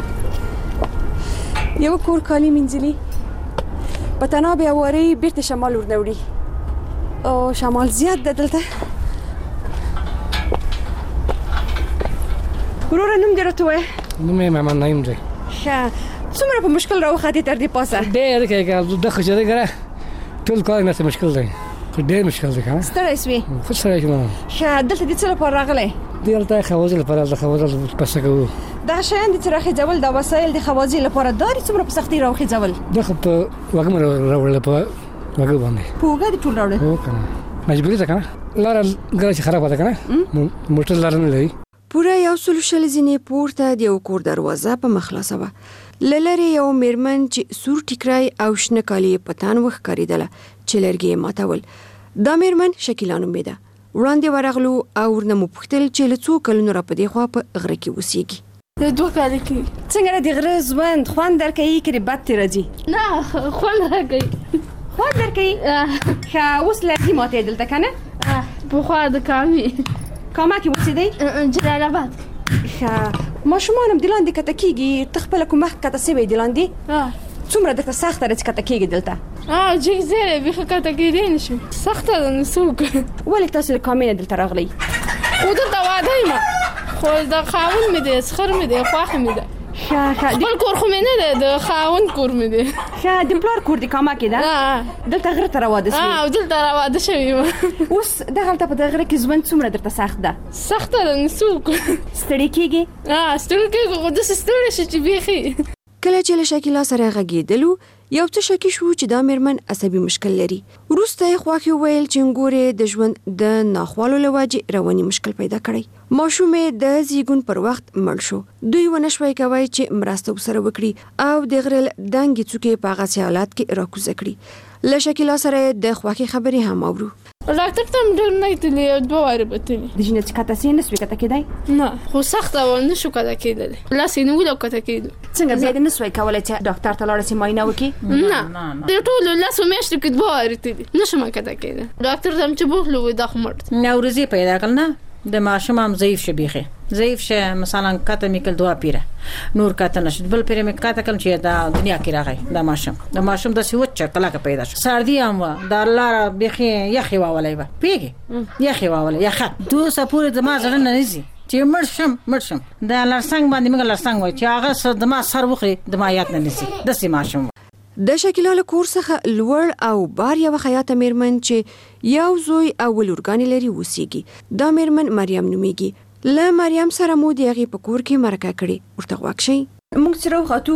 یو کور کالي مینځلي، په تناب یې هوارې بیرته شمال ورنه وړي او شمال زیات ده دلته. وروره نوم دې راته ووایه. نوم یې محمد نعیم دی. ښه، څومره په مشکل راوختې تر دې پاسه؟ ډېر کې د خجرې ګره ټول کار نه مشکل دی. ډېر مشکل دی کنه. ستړی سوې؟ خو ستړی شوم. ښه، دلته دې څه لپاره راغلی؟ دلته خوازي لپاره د خوازل پسه کوو. دا شیان د راخېځول د وسایل د خوازي لپاره داري څومره په سختۍ راخېځول؟ دا خو په وګم راوړل په وګ باندې. په وګ دې ټول راوړل؟ هو کنه. مجبوري ده کنه. لار ګرځي خراب ده کنه. موټر لار نه لري. پوره یو سل شل ځینې پورته د یو کور دروازه په مخلاصه وه. للری یو میرمن چې سور ټیکرای او شنه کالي په تن وښکارېدله چې لرګي یې ماتول. دا میرمن شکیلا نومېده. وړاندې ورغلو او ورنه مو پوښتل چې له څو کلونو را په دې خوا په غره کې اوسېږي. د دوه کاله کې. څنګه د غره ژوند خوند درکوي که د بد ترې راځي؟ نه، خوند راکوي. خوند درکوي؟ ښه، اوس لرګي ماتې دلته که نه؟ پخوا د کامې کاما کې اوسېدی؟ جلال آباد. ښه، ماشومان هم د لاندې کته کېږي. ته خپله کوم وخت کته سوی د لاندې؟ څومره درته سخته ده چې کته کېږي دلته؟ اه جګ زیری بیخي کته کېدی نشم، سخته ده نو څه وکړم. ولې تاسو له کامې نه دلته راغلئ؟ خو دلته واده یم، خو د خاوند مې دی، سخر مې دی، خوښه مې ده. ښه ښه خپل کور خو مې نه دی، د خاوند کور مې دی. ښه د پلار کور د کاما کې ده؟ دلته غره ته راواده شوې؟ او دلته راواده شوې یم. اوس دغلته په دغه غره کې ژوند څومره درته سخت ده؟ سخته ده نو څه وکړم. ستړې کېږې؟ ستړې کېږو خو داسې ستړې شو چې بیخي. کله چې له شکیلا سره غږېدلو یو څه شکی شو چې دا میرمن عصبي مشکل لري. وروسته یې خواښې وویل چې نګورې د ژوند د ناخوالو له وجې رواني مشکل پیدا کړی. ماشوم یې د زیږون پر وخت مړ شو. دوی ونه شوی کوی چې مرسته ورسره وکړي او د غره دنګې څوکې په هغسې حالات کې راکوزه کړي. له شکیلا سره د خوښې خبرې هم اورو. ډاکټر ته هم ډېر نه تللی، یو دوه وارې به تللی. د ژینې چې کته سې نه سوې کته کېدی؟ نه خو سخته وه، نه شو کته کېدلی، لاس یې نیولو او کته کېدو. څنګه بیا دې نه سوی کولی چې ډاکټر ته لاړه سې معاینه وکړي؟ نه د ټولو لسو میاشتو کې دوه وارې تللی، نه شم کته کېدی. ډاکټر ته هم چې بوتلو وایي دا خو مړ دی. نوروزي پیدا کړل نه د ماشوم هم ضعیف شه، بیخي ضعیف شه. مثلا کته مې کل دوه پیره نور کته نشد، بل پیره مې کته کړم چې دا دنیا کې راغی. دا ماشوم د ماشوم د سوچ کلاکه پیدا شو، سردی هم و، د الله بیخي یخي واولای و پیګي یخي واولای یخه دو سپور د ما زړه نه نزي چې مړ شم مړ شم. د لړسنګ باندې موږ لړسنګ وای چې هغه د ما سر وخري د ما یاد نه نزي د سي ماشوم. د شکیلا له کور څخه لوړ او بار یوه خیاطه میرمن چې یو زوی او ولورګانې لري اوسیږي. دا میرمن مریم نومیږي. له مریم سره مو د هغې په کور کې مرکه کړې. ورته غوږ شئ. موږ چې راوخاتو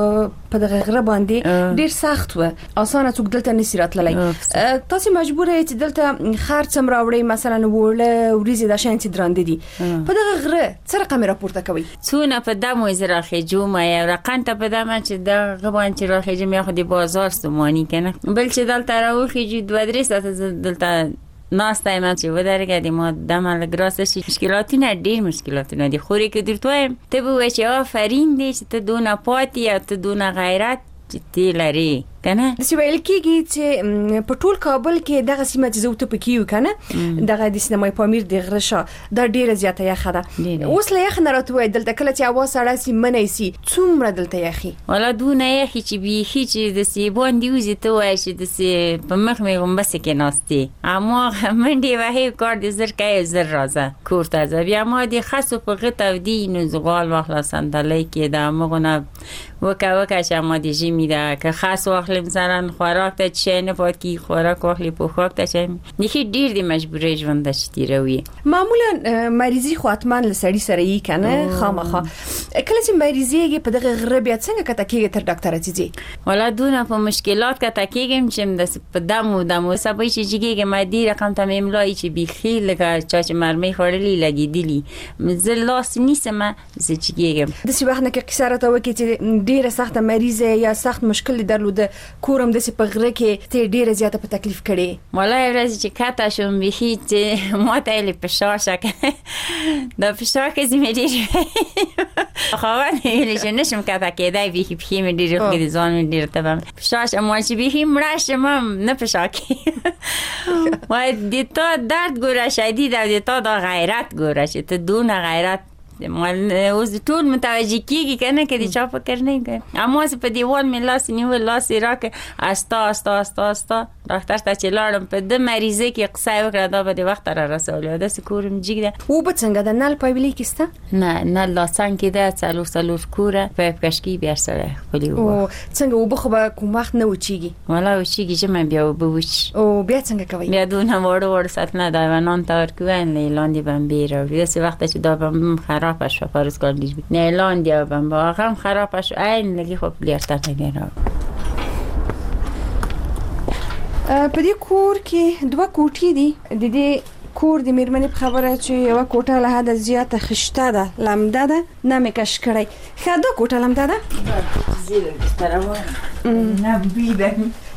په دغه غره باندې ډېر سخت و، اسانه څوک دلته نشي راتللی. تاسې مجبوره یې چې دلته خرڅ هم راوړئ، مثلا وړه وریځې دا شیان چې درانده دي. په دغه غره څه رقم راپورته کوئ؟ څونه په دم وایي زه راخېجوم، یو رقم ته په دمه چې دغه باندې چې راخېجم یا خو د بازار ستوماني که نه، بل چې دلته راوخېجو دوه درې ساعته زه دلته ناسته یم چې ودرېږه د ما دمه لږ راسته شي. مشکلاتونه ډېر مشکلاتونه دي، خو که درته وایم ته به وایې چې آفرین دی چې ته دونه پاتې او ته دونه غیرت چې ته لرې که نه. داسې ویل کېږي چې په ټول کابل کې دغه سیمه چې زه او ته پکې یو که نه، دغه د سینمای پامیر د غره شا دا ډېره زیاته یخه ده. اوس له یخ نه راته ووایه دلته کله چې هوا سړه سي منی سي څومره دلته یخي؟ والا دونه یخي چې بیخي چې داسې باندې وځي ته وایې چې داسې په مخ مې غومبسې کې ناستې، هماغه منډې وهې کار دې زر کوې زر راځه کور ته ځه. بیا ما د خسو په غه تودي نو زغال واخله صندلۍ کې د همغونه وکه وکه چې ما د ژمي ده که خس واخله مثلا خوراک ته چای نه پات کی خوراک واخلي پوښاک ته چای نخي ډیر د مجبورې ژوند د شتیروي. معمولا مریضي خو اتمان لسړي سره یې کنه خامخه کله چې مریضيږي په دغه غره بیا څنګه کته کېږي تر ډاکټر ته ځي؟ ولا دونه په مشکلات کته کېږم چې د په دمو دمو سبا چې جګیږي ما دی رقم ته مملای چې بيخي لګه چا چې مرمي خورلي لګیدلی مزل لاس نیسم زه جګیږم. د څه وخت نه کې قصاره ته وکړي چې ډیره سخت مریضه یا سخت مشکل درلوده کورم د څه په غره کې ته ډیره زیاته په تکلیف کړي؟ ولا ورځ چې کته شوم بيخي چې ما ته لې پښه شکه د پښه کې زمې ډیر خواهان ویلی چې نشم کته کېدای بيخي بيخي مې ډیر خو دې ځان مې ډیر ته پښه ما چې بيخي مړه شم نه پښه کې وای دې ته درد ګوره شدید او دې ته دا غیرت ګوره چې ته دونه غیرت مال اوس ټول متوجه کیږي کنه کې دې چا فکر نه کوي. اما په دیوال مې لاس نیول لاس راک استا استا استا استا ډاکټر ته چې لاړم په د مریضه کې قصه وکړه دا به د وخت را رسول د سکورم جګده او به څنګه د نل پایبلی کېسته نه نه لاسان کې ده څلور څلور کوره په پښکی بیا سره خولي او څنګه او به خو به کوم وخت نه وچیږي ولا وچیږي چې مې بیا وبوچ او بیا څنګه کوي بیا دونه وړ وړ ساتنه دا ونان تور کوین لاندې بمبیر او داسې وخت چې دا بم خراب خرابش و فرض کردید نه لاندیا بم با هم خرابش عین لگی خب لیرتا نگیرم. په دې کور کې دوه کوټې دي. د دې کور د میرمنې په خبره چې یو کوټه له حد زیاته خشته ده لمده ده نه مې کش کړی. ښه دا کوټه لمده ده زیره بستره نه بیده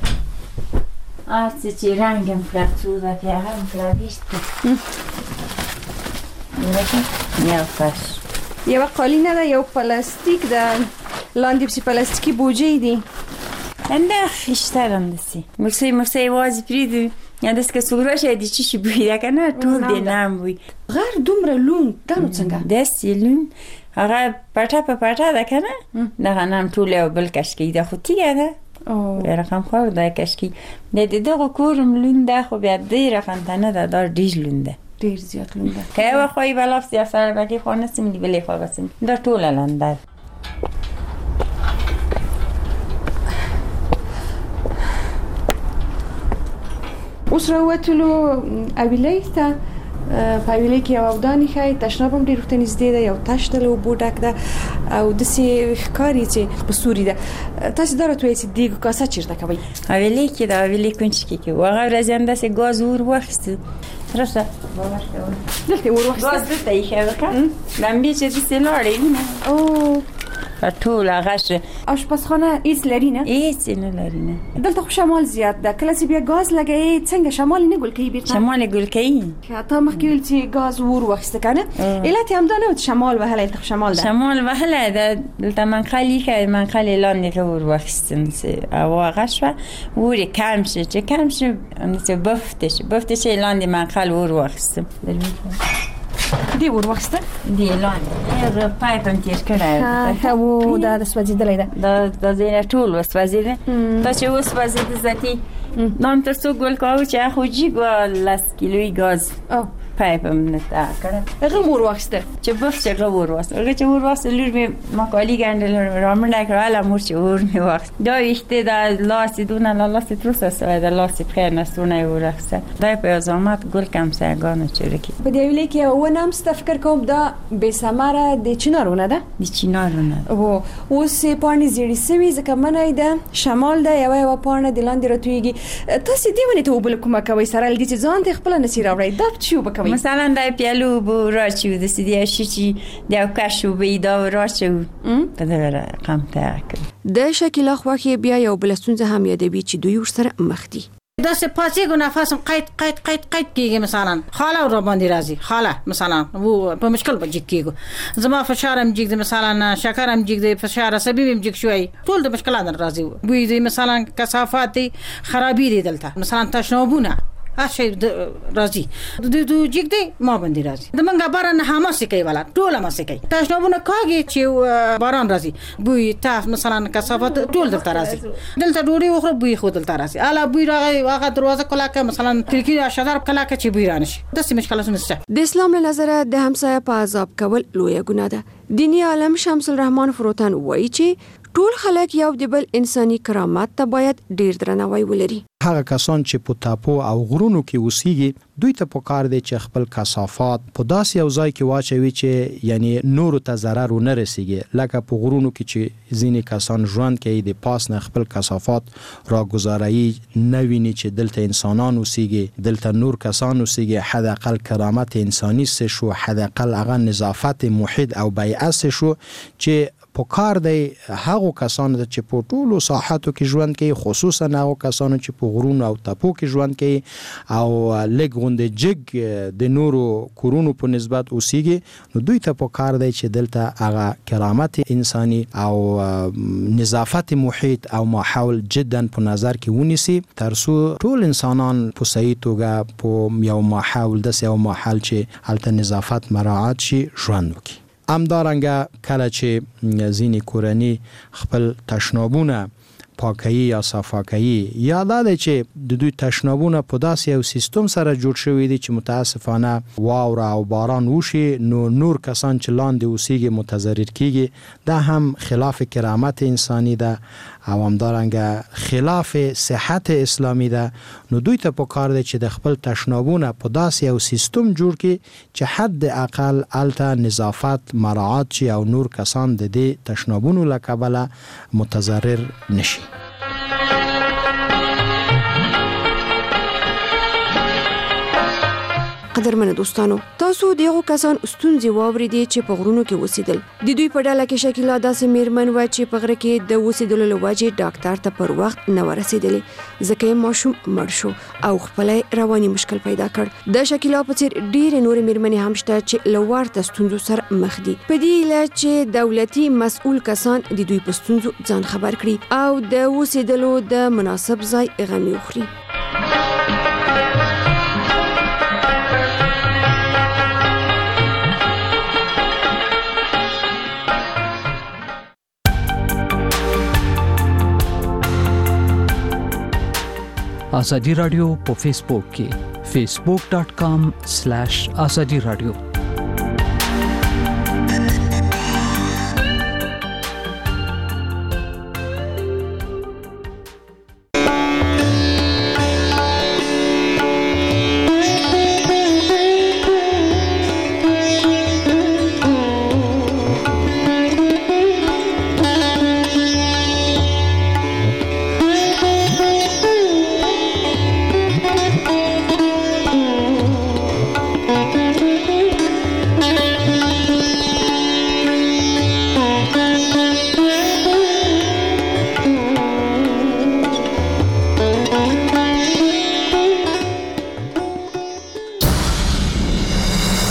آرڅه چې رنگم فرڅو ده که هم کلاویشته یو فرش یو قالینه ده یو پلاستیک ده لاندې پسې پلاستیکي بوجې دي انده خشته رندسی مرسی مرسی وازی پریدو یا دست که سوگراش ایدی چی شی بویده کنه طول دی نام بوی غر دومره لون دانو څنګه دستی لون هغه پټه په پټه ده کنه دغه نام ټول یو بل کشکی ده خو تیګه ده او رقم خو دا کشکی د دغه کورم لونده خو بیا د رقم تنه ده دا ډیر لونده ډیر زیات لونده که یو خوای بلاف سیا سره بګی خو نه سم دی بلې خو بسم دا ټول لونده اوس راوتلو اویلې ته په ویلې کې یو ودانې ښایي تشناب هم ډېر ورته نږدې ده یو تش ده له اوبو ډک ده او داسې ښکاري چې په سوري ده تاسې دا راته وایئ چې دیګ کاسه چېرته کوئ حویلې کې د حویلې کونج کې کوو هغه ورځ هم داسې ګاز ور واخیستو راشه دلته ور واخیسته ګاز دلته ایښی وکړه لمبې چې داسې لاړې وینه او ټول هغه شه آشپزخانه هیڅ لري نه هیڅ نه لري نه دلته خو شمال زیات ده کله چې بیا ګاز لګوي څنګه شمال نه ګل کوي بیرته شمال ګل کوي تا مخکې ویل چې ګاز ور واخیسته کنه علت هم دا نه شمال وهله ته شمال ده شمال وهله ده دلته منقلی که منقلی لاندې ور واخیستم او هغه شو ور کم شه چې کم شه نو بفتش بفتش لاندې منقل ور واخیستم دی ور واخیسته دی لاندې یو پایپ هم تیر کړی او دا د سوځېدلی ده دا د ځینې ټول وسوځېده دا چې وسوځېده ذاتي نام تر څو ګل کوو چې خو جیګ لس کیلوی ګاز پایپ هم نتا کړه هغه ور واخیسته چې بف چې هغه ور واخیسته هغه چې ور واخیسته لور مې مکالي ګنډل رامنډه کړه اله مور چې ور مې واخیست دا ویشته د لاس دونه لاس تروسه سوی د لاس خیر نستونه ور واخیسته دا په زحمت ګل کم ساګانو چرکی په دې ویلې کې و نام ستفکر کوم دا به سماره د چینارونه ده د چینارونه او اوس پانی زیړی سوي ځکه منای ده شمال ده یو یو پانی د لاندې راتويږي تاسو دې ونه ته وبل کومه کوي سره دې چې ځان ته خپل نصیر راوړی دا چې وبکوي مثلا د پیالو بو راچو د سدي شي د کاشو بيدا راچو په دغه رقم ته د شکیلا خوخي بیا یو بلستون هم یادوي چې دوی ورسره مخ دي دا سه پاتې ګو نفسم قید قید قید قید کیږي مثلا خاله ور باندې راځي خاله مثلا وو په مشکل بجې کیږي زما فشارم جګ مثلا شکرم جګ فشار عصبي جګ شوي ټول د مشکلات راځي وې دي مثلا کثافات خرابې دي دلته مثلا تشنابونه هاشي راځي د دې جګ دی ما باندې راځي د منګه باران هم سکی ولا ټول ما سکی تاسو نو کاږي چې باران راځي بوې تاسو مثلا کثافات ټول دلته راځي دلته ډوډۍ خو بوې خو دلته راځي الا بوې راغی واغه دروازه کلا که مثلا کلکی شادر کلا که چې بوې رانشي د سیمه مشکلات نشته د اسلام له نظر د همسایه په عذاب کول لوی ګناه ده دینی عالم شمس الرحمن فروتان وایي چې ټول خلک یو د بل انساني کرامت ته باید ډیر درناوی ولري هغه کسان چې په تاپو او غرونو کې اوسېږي دوی ته پکار دي چې خپل کثافات په داسې یو ځای کې واچوي چې یعنی نور ته ضرر ونه رسیږي لکه په غرونو کې چې ځینې کسان ژوند کوي د پاس نه خپل کثافات راګزاري نه ویني چې دلته انسانان اوسېږي دلته نور کسان اوسېږي حد اقل کرامت انساني سه شو حد اقل هغه نظافت محیط او بیعه شو چې پکار دی هغه کسان چې په ټولو ساحاتو کې ژوند کوي خصوصا هغه کسان چې په غرونو او تپو کې ژوند کوي او لګ غونډه جګ د نورو کورونو په نسبت اوسېږي نو دوی ته پکار دی چې دلته هغه کرامت انساني او نظافت محیط او ماحول جدا په نظر کې ونیسي ترڅو ټول انسانان په صحیح توګه په یو ماحول د یو ماحول چې هلته نظافت مراعات شي ژوند وکړي امدارنګه کله چې ځینې کورنۍ خپل تشنابونه پاکي یا صفاکي یا دا چې د دوی تشنابونه په داسې یو سیستم سره جوړ شوی دي چې متاسفانه واوره او باران وشي نو نور کسان چې لاندې اوسېږي متضرر کیږي دا هم خلاف کرامت انساني ده او همدارنګه خلاف صحت اسلامي ده نو دوی ته پکار دی چې د خپل تشنابونه په داسې یو سیستم جوړ کړي چې حد اقل الته نظافت مراعات شي او نور کسان د دې تشنابونو له کبله متضرر نشي قدرمن دوستانو تاسو دغه کسان ستونزې واوریدي چې په غرونو کې وسیدل د دوی په ډله کې شکیلا داسې میرمن و چې په غره کې د وسیدلو لوجه ډاکټر ته پر وخت نه ورسېدلې ځکه یې ماشوم مړ شو او خپل رواني مشکل پیدا کړ د شکیلا په څیر ډېر نور میرمنې هم شته چې لوړ ستونزو سره مخ دي په دې لاره چې دولتي مسؤل کسان د دوی په ستونزو ځان خبر کړي او د وسیدلو د مناسب ځای غمي وخوري ازادي رادیو په فیسبوک کې facebook dot com slash azadi radio